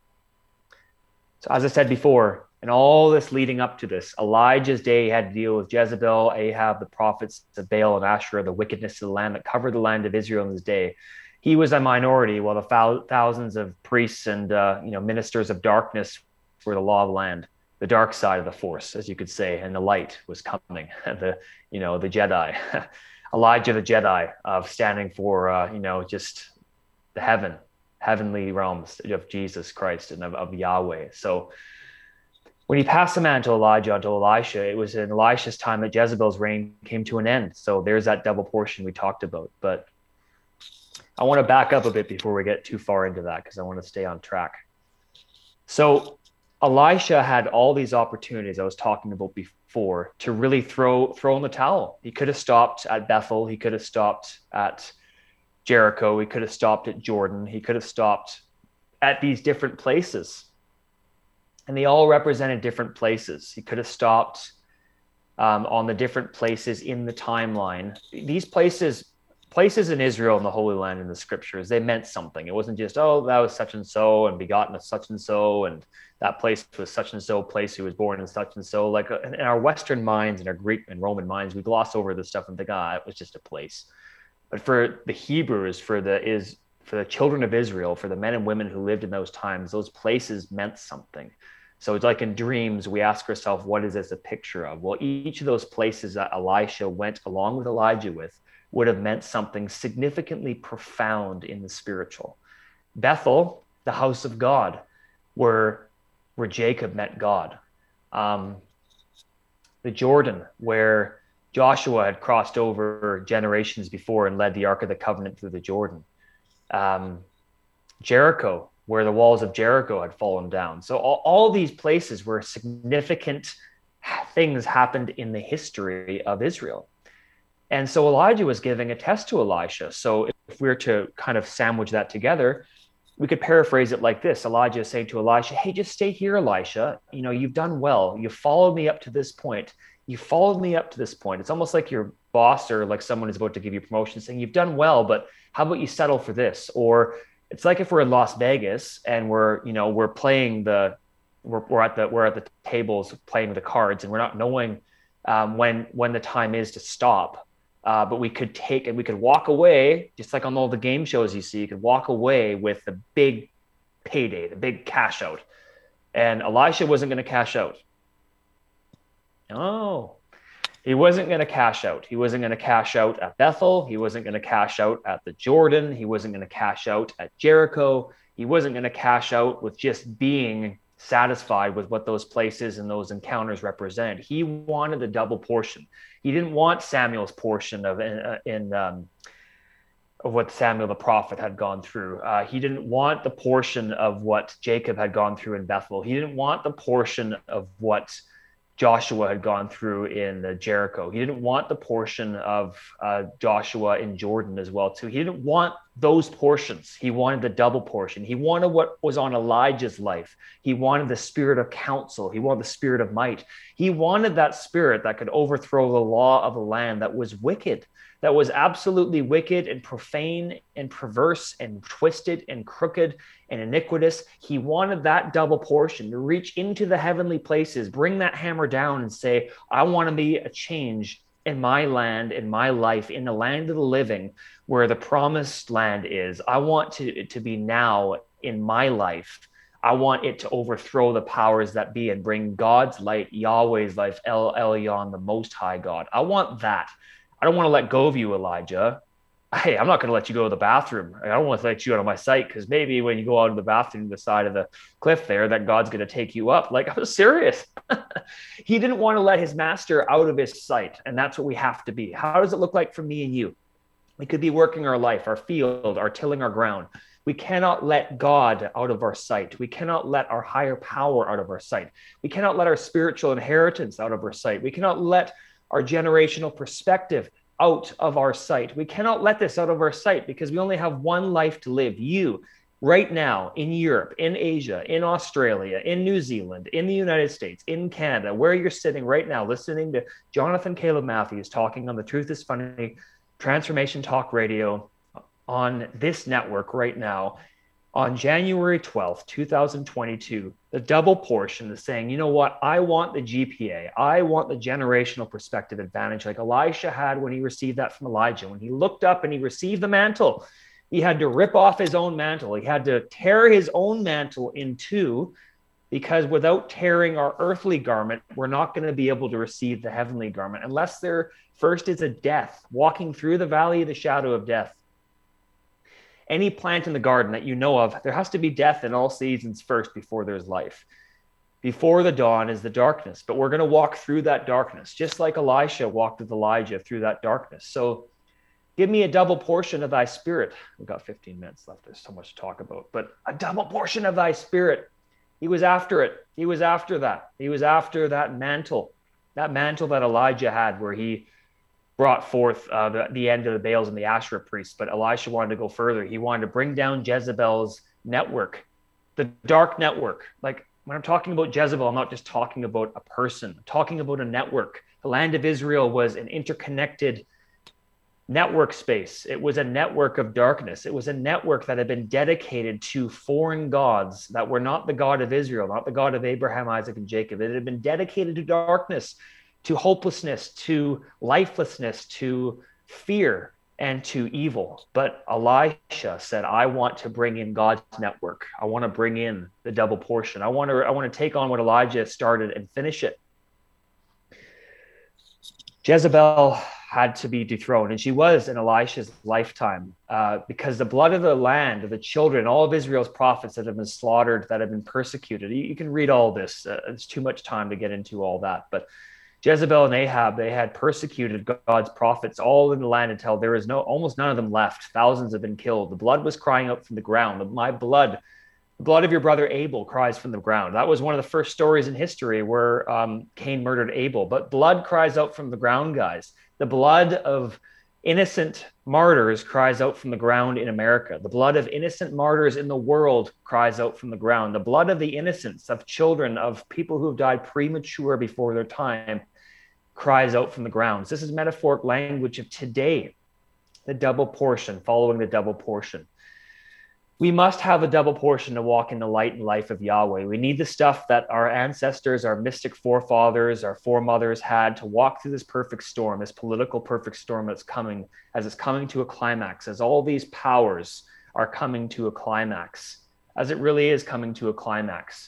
So as I said before, and all this leading up to this, Elijah's day had to deal with Jezebel, Ahab, the prophets of Baal and Asherah, the wickedness of the land that covered the land of Israel in his day. He was a minority, while the thousands of priests and uh, you know ministers of darkness were the law of the land. The dark side of the force, as you could say, and the light was coming, the, you know, the Jedi. Elijah the Jedi, of standing for, uh, you know, just the heaven, heavenly realms of Jesus Christ and of, of Yahweh. So when he passed the mantle Elijah onto Elisha, it was in Elisha's time that Jezebel's reign came to an end. So there's that double portion we talked about. But I want to back up a bit before we get too far into that, because I want to stay on track. So Elisha had all these opportunities I was talking about before to really throw throw in the towel. He could have stopped at Bethel. He could have stopped at Jericho. He could have stopped at Jordan. He could have stopped at these different places. And they all represented different places. He could have stopped um, on the different places in the timeline. These places, places in Israel and the Holy Land in the scriptures, they meant something. It wasn't just, oh, that was such and so and begotten of such and so, and that place was such and so place who was born in such and so. Like in our Western minds and our Greek and Roman minds, we gloss over this stuff and think, ah, it was just a place. But for the Hebrews, for the is for the children of Israel, for the men and women who lived in those times, those places meant something. So it's like in dreams, we ask ourselves, what is this a picture of? Well, each of those places that Elisha went along with Elijah with would have meant something significantly profound in the spiritual. Bethel, the house of God, where, where Jacob met God. Um, the Jordan, where Joshua had crossed over generations before and led the Ark of the Covenant through the Jordan. Um, Jericho, where the walls of Jericho had fallen down. So all, all these places where significant things happened in the history of Israel. And so Elijah was giving a test to Elisha. So if we were to kind of sandwich that together, we could paraphrase it like this. Elijah is saying to Elisha, hey, just stay here, Elisha. You know, you've done well. You followed me up to this point. You followed me up to this point. It's almost like your boss or like someone is about to give you promotion saying, you've done well, but how about you settle for this? Or it's like if we're in Las Vegas and we're, you know, we're playing the, we're, we're at the, we're at the tables playing the cards and we're not knowing um, when, when the time is to stop. Uh, but we could take and we could walk away, just like on all the game shows you see, you could walk away with the big payday, the big cash out. And Elisha wasn't going to cash out. No, he wasn't going to cash out. He wasn't going to cash out at Bethel. He wasn't going to cash out at the Jordan. He wasn't going to cash out at Jericho. He wasn't going to cash out with just being satisfied with what those places and those encounters represent. He wanted a double portion. He didn't want Samuel's portion of in, in um, of what Samuel the prophet had gone through. Uh, he didn't want the portion of what Jacob had gone through in Bethel. He didn't want the portion of what Joshua had gone through in uh, Jericho. He didn't want the portion of uh, Joshua in Jordan as well, too. He didn't want those portions. He wanted the double portion. He wanted what was on Elijah's life. He wanted the spirit of counsel. He wanted the spirit of might. He wanted that spirit that could overthrow the law of the land that was wicked, that was absolutely wicked and profane and perverse and twisted and crooked and iniquitous. He wanted that double portion to reach into the heavenly places, bring that hammer down and say, I want to be a change in my land, in my life, in the land of the living, where the promised land is. I want to, to be now in my life. I want it to overthrow the powers that be and bring God's light, Yahweh's life, El Elyon, the Most High God. I want that. I don't want to let go of you, Elijah. Hey, I'm not going to let you go to the bathroom. I don't want to let you out of my sight because maybe when you go out of the bathroom, the side of the cliff there, that God's going to take you up. Like, I was serious. He didn't want to let his master out of his sight. And that's what we have to be. How does it look like for me and you? We could be working our life, our field, our tilling our ground. We cannot let God out of our sight. We cannot let our higher power out of our sight. We cannot let our spiritual inheritance out of our sight. We cannot let our generational perspective out of our sight. We cannot let this out of our sight because we only have one life to live. You, right now, in Europe, in Asia, in Australia, in New Zealand, in the United States, in Canada, where you're sitting right now, listening to Jonathan Caleb Matthews talking on the Truth is Funny Transformation Talk Radio on this network right now, on January twelfth, twenty twenty-two, the double portion is saying, you know what? I want the G P A. I want the generational perspective advantage like Elisha had when he received that from Elijah. When he looked up and he received the mantle, he had to rip off his own mantle. He had to tear his own mantle in two because without tearing our earthly garment, we're not going to be able to receive the heavenly garment unless there first is a death, walking through the valley of the shadow of death. Any plant in the garden that you know of, there has to be death in all seasons first before there's life. Before the dawn is the darkness, but we're going to walk through that darkness, just like Elisha walked with Elijah through that darkness. So give me a double portion of thy spirit. We've got fifteen minutes left. There's so much to talk about, but a double portion of thy spirit. He was after it. He was after that. He was after that mantle, that mantle that Elijah had, where he brought forth uh, the, the end of the Baals and the Asherah priests. But Elisha wanted to go further. He wanted to bring down Jezebel's network, the dark network. Like when I'm talking about Jezebel, I'm not just talking about a person. I'm talking about a network. The land of Israel was an interconnected network space. It was a network of darkness. It was a network that had been dedicated to foreign gods that were not the God of Israel, not the God of Abraham, Isaac, and Jacob. It had been dedicated to darkness, to hopelessness, to lifelessness, to fear, and to evil. But Elisha said, I want to bring in God's network. I want to bring in the double portion. I want to, I want to take on what Elijah started and finish it. Jezebel had to be dethroned, and she was in Elisha's lifetime, uh, because the blood of the land, of the children, all of Israel's prophets that have been slaughtered, that have been persecuted. You, you can read all this. Uh, it's too much time to get into all that. But Jezebel and Ahab, they had persecuted God's prophets all in the land until there is no, almost none of them left. Thousands have been killed. The blood was crying out from the ground. My blood, the blood of your brother Abel cries from the ground. That was one of the first stories in history where um, Cain murdered Abel. But blood cries out from the ground, guys. The blood of innocent martyrs cries out from the ground in America. The blood of innocent martyrs in the world cries out from the ground. The blood of the innocents, of children, of people who have died premature before their time, cries out from the grounds. This is metaphoric language of today, the double portion, following the double portion. We must have a double portion to walk in the light and life of Yahweh. We need the stuff that our ancestors, our mystic forefathers, our foremothers had to walk through this perfect storm, this political perfect storm that's coming, as it's coming to a climax, as all these powers are coming to a climax, as it really is coming to a climax.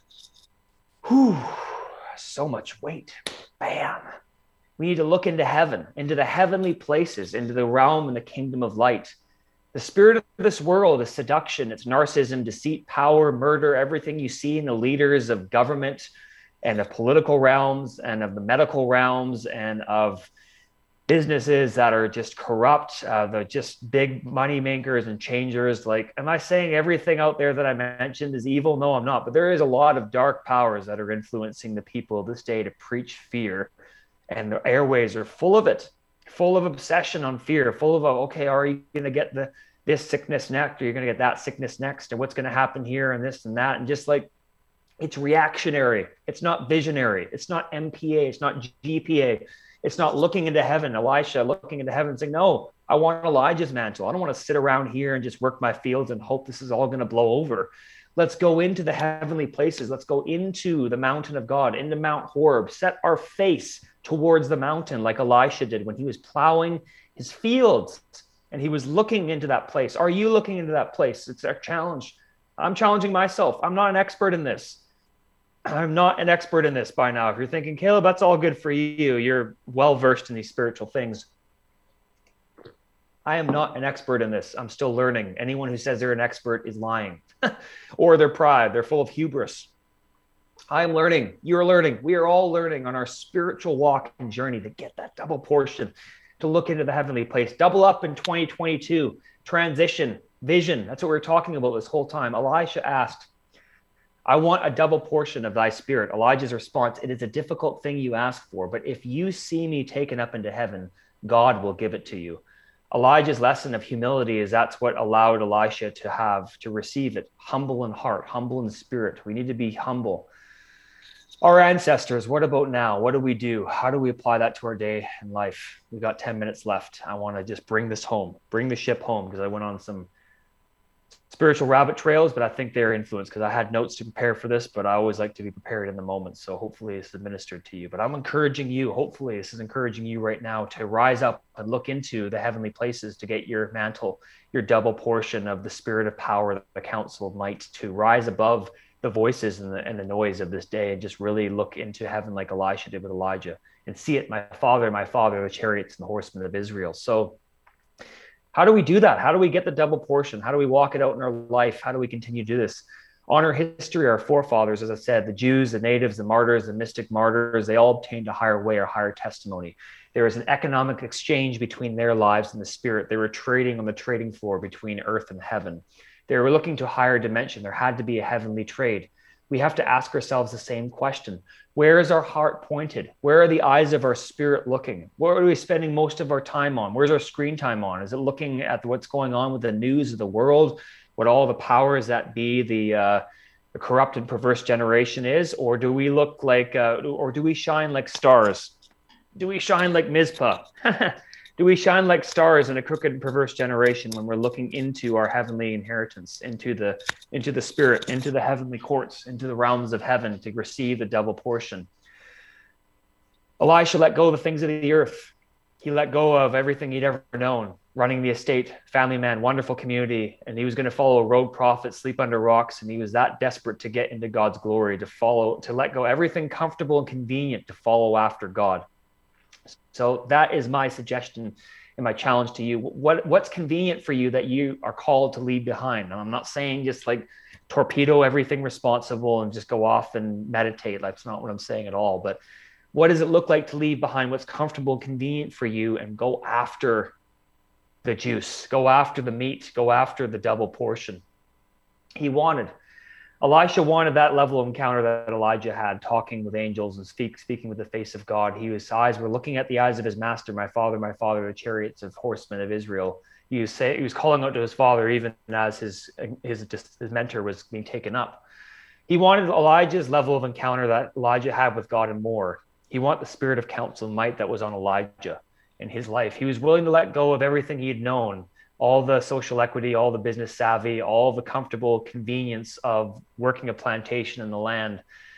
Whew, so much weight. Bam. We need to look into heaven, into the heavenly places, into the realm and the kingdom of light. The spirit of this world is seduction, it's narcissism, deceit, power, murder, everything you see in the leaders of government and of political realms and of the medical realms and of businesses that are just corrupt, uh, the just big money makers and changers. Like, am I saying everything out there that I mentioned is evil? No, I'm not. But there is a lot of dark powers that are influencing the people of this day to preach fear. And the airways are full of it. Full of obsession on fear, full of, okay, are you going to get the this sickness next, or you're going to get that sickness next, or what's going to happen here and this and that. And just like, it's reactionary. It's not visionary. It's not M P A. It's not G P A. It's not looking into heaven. Elisha looking into heaven and saying, no, I want Elijah's mantle. I don't want to sit around here and just work my fields and hope this is all going to blow over. Let's go into the heavenly places. Let's go into the mountain of God, into Mount Horeb, set our face towards the mountain like Elisha did when he was plowing his fields and he was looking into that place. Are you looking into that place? It's our challenge. I'm challenging myself. I'm not an expert in this. I'm not an expert in this by now. If you're thinking, Caleb, that's all good for you, you're well-versed in these spiritual things. I am not an expert in this. I'm still learning. Anyone who says they're an expert is lying or they're pride. They're full of hubris. I'm learning. You're learning. We are all learning on our spiritual walk and journey to get that double portion, to look into the heavenly place. Double up in twenty twenty-two. Transition, vision. That's what we're talking about this whole time. Elisha asked, I want a double portion of thy spirit. Elijah's response, it is a difficult thing you ask for, but if you see me taken up into heaven, God will give it to you. Elijah's lesson of humility is that's what allowed Elisha to have, to receive it. Humble in heart, humble in spirit. We need to be humble. Our ancestors, what about now? What do we do? How do we apply that to our day and life? We've got ten minutes left. I want to just bring this home, bring the ship home, because I went on some spiritual rabbit trails, but I think they're influenced because I had notes to prepare for this, but I always like to be prepared in the moment. So hopefully it's administered to you, but I'm encouraging you. Hopefully this is encouraging you right now to rise up and look into the heavenly places to get your mantle, your double portion of the spirit of power, the counsel of might, to rise above the voices and the, and the noise of this day and just really look into heaven like Elisha did with Elijah and see it, my father, my father, the chariots and the horsemen of Israel. So how do we do that? How do we get the double portion? How do we walk it out in our life? How do we continue to do this? Honor history, our forefathers, as I said, the Jews, the natives, the martyrs, the mystic martyrs, they all obtained a higher way or higher testimony. There was an economic exchange between their lives and the spirit. They were trading on the trading floor between earth and heaven. They were looking to a higher dimension. There had to be a heavenly trade. We have to ask ourselves the same question. Where is our heart pointed? Where are the eyes of our spirit looking? What are we spending most of our time on? Where's our screen time on? Is it looking at what's going on with the news of the world, what all the powers that be, the, uh, the corrupt and perverse generation is? Or do we look like, uh, or do we shine like stars? Do we shine like Mizpah? Do we shine like stars in a crooked and perverse generation when we're looking into our heavenly inheritance, into the into the spirit, into the heavenly courts, into the realms of heaven to receive the double portion? Elisha let go of the things of the earth. He let go of everything he'd ever known, running the estate, family man, wonderful community, and he was going to follow a rogue prophet, sleep under rocks, and he was that desperate to get into God's glory, to follow, to let go everything comfortable and convenient to follow after God. So that is my suggestion and my challenge to you. What what's convenient for you that you are called to leave behind? And I'm not saying just like torpedo everything responsible and just go off and meditate. That's not what I'm saying at all. But what does it look like to leave behind what's comfortable and convenient for you and go after the juice, go after the meat, go after the double portion? He wanted. Elisha wanted that level of encounter that Elijah had, talking with angels and speak, speaking with the face of God. He, his eyes were looking at the eyes of his master, my father, my father, the chariots of horsemen of Israel. He was, say, he was calling out to his father even as his, his, his mentor was being taken up. He wanted Elijah's level of encounter that Elijah had with God and more. He wanted the spirit of counsel and might that was on Elijah in his life. He was willing to let go of everything he had known, all the social equity, all the business savvy, all the comfortable convenience of working a plantation in the land,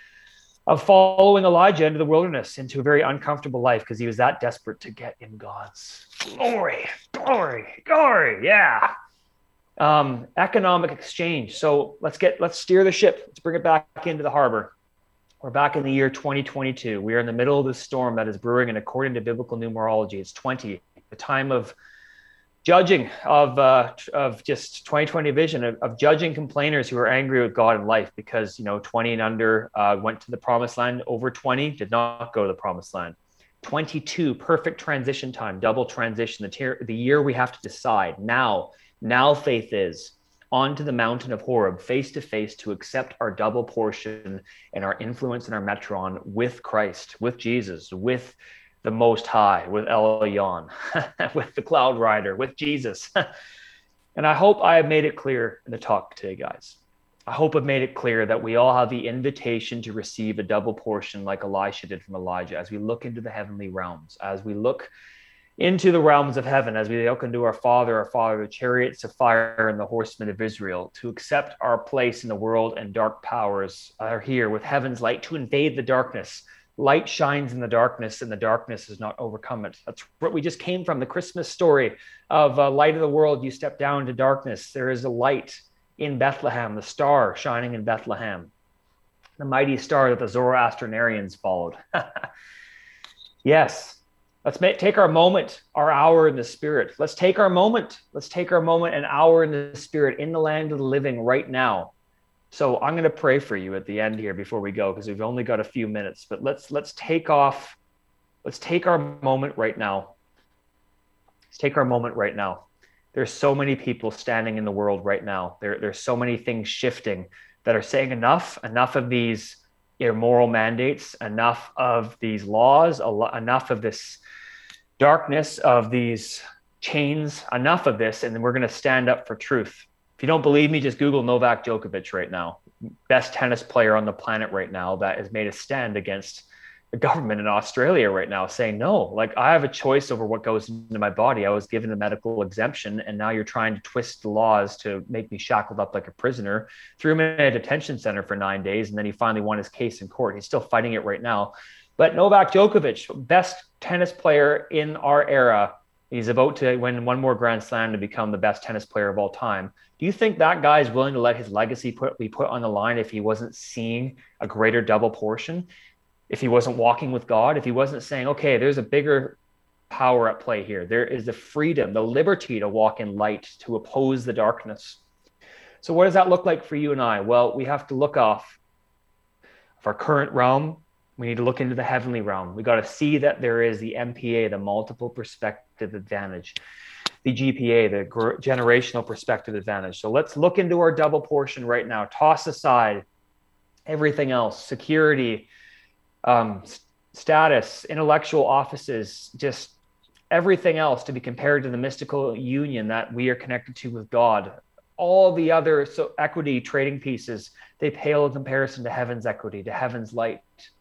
of following Elijah into the wilderness, into a very uncomfortable life, because he was that desperate to get in God's glory, glory, glory. Yeah. Um, economic exchange. So let's get, let's steer the ship. Let's bring it back into the harbor. We're back in the year twenty twenty-two. We are in the middle of this storm that is brewing, and according to biblical numerology, it's twenty, the time of judging, of uh, of just twenty twenty vision, of, of judging complainers who are angry with God in life because, you know, twenty and under uh, went to the promised land. Over twenty did not go to the promised land. twenty-two, perfect transition time, double transition, the, ter- the year we have to decide. Now, now faith is onto the mountain of Horeb, face to face, to accept our double portion and our influence and our metron with Christ, with Jesus, with the Most High, with El Elyon, with the Cloud Rider, with Jesus. And I hope I have made it clear in the talk today, guys. I hope I've made it clear that we all have the invitation to receive a double portion like Elisha did from Elijah, as we look into the heavenly realms, as we look into the realms of heaven, as we look into our Father, our Father, the chariots of fire and the horsemen of Israel, to accept our place in the world, and dark powers are here with heaven's light to invade the darkness. Light shines in the darkness, and the darkness has not overcome it. That's what we just came from, the Christmas story of uh, light of the world. You step down into darkness. There is a light in Bethlehem, the star shining in Bethlehem, the mighty star that the Zoroastrianarians followed. Yes, let's make, take our moment, our hour in the spirit. Let's take our moment. Let's take our moment, an hour in the spirit, in the land of the living right now. So I'm going to pray for you at the end here before we go, because we've only got a few minutes, but let's, let's take off. Let's take our moment right now. Let's take our moment right now. There's so many people standing in the world right now. There, there's so many things shifting that are saying enough, enough of these immoral mandates, enough of these laws, enough of this darkness, of these chains, enough of this. And then we're going to stand up for truth. If you don't believe me, just Google Novak Djokovic right now. Best tennis player on the planet right now that has made a stand against the government in Australia right now, saying, no, like I have a choice over what goes into my body. I was given a medical exemption, and now you're trying to twist the laws to make me shackled up like a prisoner. Threw him in a detention center for nine days, and then he finally won his case in court. He's still fighting it right now. But Novak Djokovic, best tennis player in our era, He's about to win one more Grand Slam to become the best tennis player of all time. Do you think that guy is willing to let his legacy put, be put on the line if he wasn't seeing a greater double portion? If he wasn't walking with God? If he wasn't saying, okay, there's a bigger power at play here. There is the freedom, the liberty to walk in light, to oppose the darkness. So what does that look like for you and I? Well, we have to look off of our current realm. We need to look into the heavenly realm. We got to see that there is the M P A, the multiple perspective advantage, the G P A, the gr- generational perspective advantage. So let's look into our double portion right now. Toss aside everything else, security, um, st- status, intellectual offices, just everything else to be compared to the mystical union that we are connected to with God. All the other so equity trading pieces, they pale in comparison to heaven's equity, to heaven's light.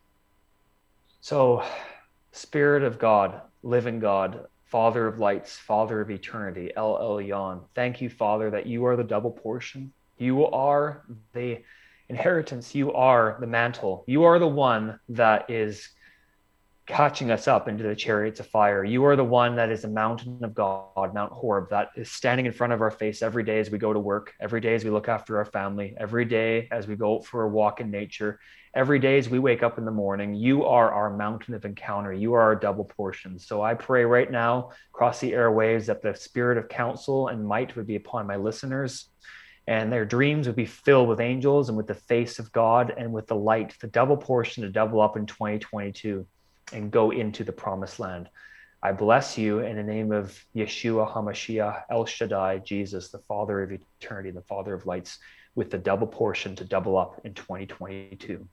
So, Spirit of God, living God, Father of lights, Father of eternity, El Elyon. Thank you, Father, that you are the double portion. You are the inheritance. You are the mantle. You are the one that is catching us up into the chariots of fire. You are the one that is the mountain of God, Mount Horeb, that is standing in front of our face every day as we go to work, every day as we look after our family, every day as we go for a walk in nature, every day as we wake up in the morning. You are our mountain of encounter. You are our double portion. So I pray right now across the airwaves that the spirit of counsel and might would be upon my listeners, and their dreams would be filled with angels and with the face of God and with the light, the double portion to double up in twenty twenty-two. And go into the promised land. I bless you in the name of Yeshua HaMashiach, El Shaddai, Jesus, the Father of eternity, the Father of lights, with the double portion to double up in twenty twenty-two.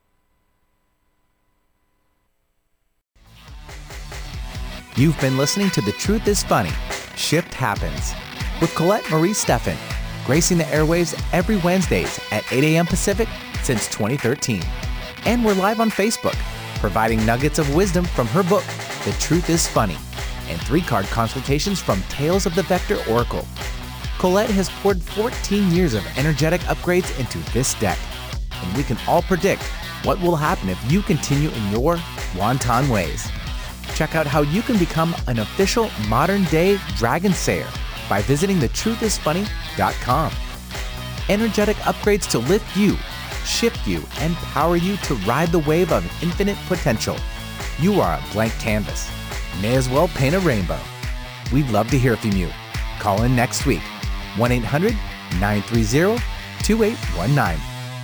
You've been listening to The Truth is Funny, Shift Happens, with Colette Marie Steffen, gracing the airwaves every Wednesdays at eight a.m. Pacific since twenty thirteen. And we're live on Facebook, providing nuggets of wisdom from her book, The Truth is Funny, and three-card consultations from Tales of the Vector Oracle. Colette has poured fourteen years of energetic upgrades into this deck, and we can all predict what will happen if you continue in your wanton ways. Check out how you can become an official modern-day Dragon Sayer by visiting the truth is funny dot com. Energetic upgrades to lift you, shift you, and power you to ride the wave of infinite potential. You are a blank canvas. May as well paint a rainbow. We'd love to hear from you. Call in next week. one eight hundred nine three zero two eight one nine.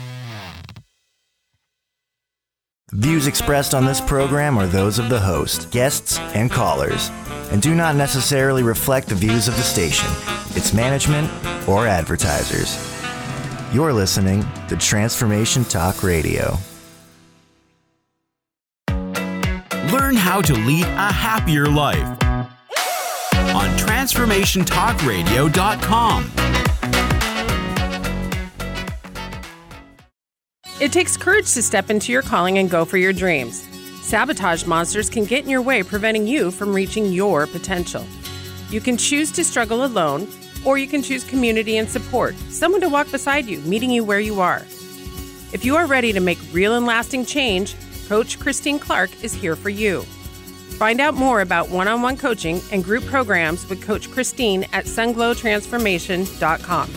Views expressed on this program are those of the host, guests, and callers, and do not necessarily reflect the views of the station, its management, or advertisers. You're listening to Transformation Talk Radio. Learn how to lead a happier life on transformation talk radio dot com. It takes courage to step into your calling and go for your dreams. Sabotage monsters can get in your way, preventing you from reaching your potential. You can choose to struggle alone, or you can choose community and support, someone to walk beside you, meeting you where you are. If you are ready to make real and lasting change, Coach Christine Clark is here for you. Find out more about one-on-one coaching and group programs with Coach Christine at sunglow transformation dot com.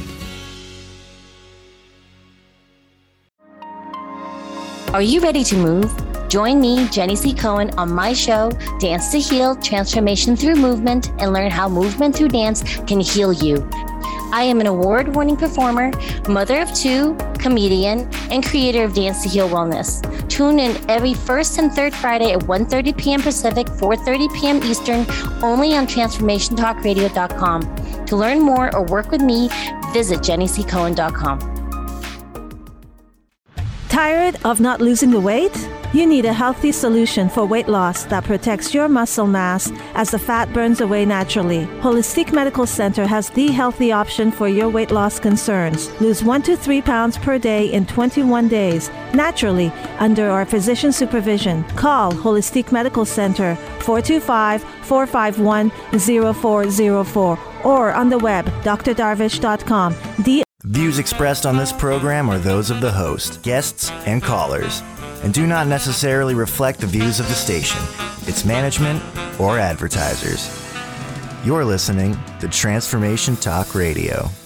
Are you ready to move? Join me, Jenny C. Cohen, on my show, Dance to Heal, Transformation Through Movement, and learn how movement through dance can heal you. I am an award-winning performer, mother of two, comedian, and creator of Dance to Heal Wellness. Tune in every first and third Friday at one thirty p.m. Pacific, four thirty p.m. Eastern, only on transformation talk radio dot com. To learn more or work with me, visit jenny c cohen dot com. Tired of not losing the weight? You need a healthy solution for weight loss that protects your muscle mass as the fat burns away naturally. Holistic Medical Center has the healthy option for your weight loss concerns. Lose one to three pounds per day in twenty-one days, naturally, under our physician supervision. Call Holistic Medical Center, four two five, four five one, zero four zero four, or on the web, d r darvish dot com. D- Views expressed on this program are those of the host, guests, and callers, and do not necessarily reflect the views of the station, its management, or advertisers. You're listening to Transformation Talk Radio.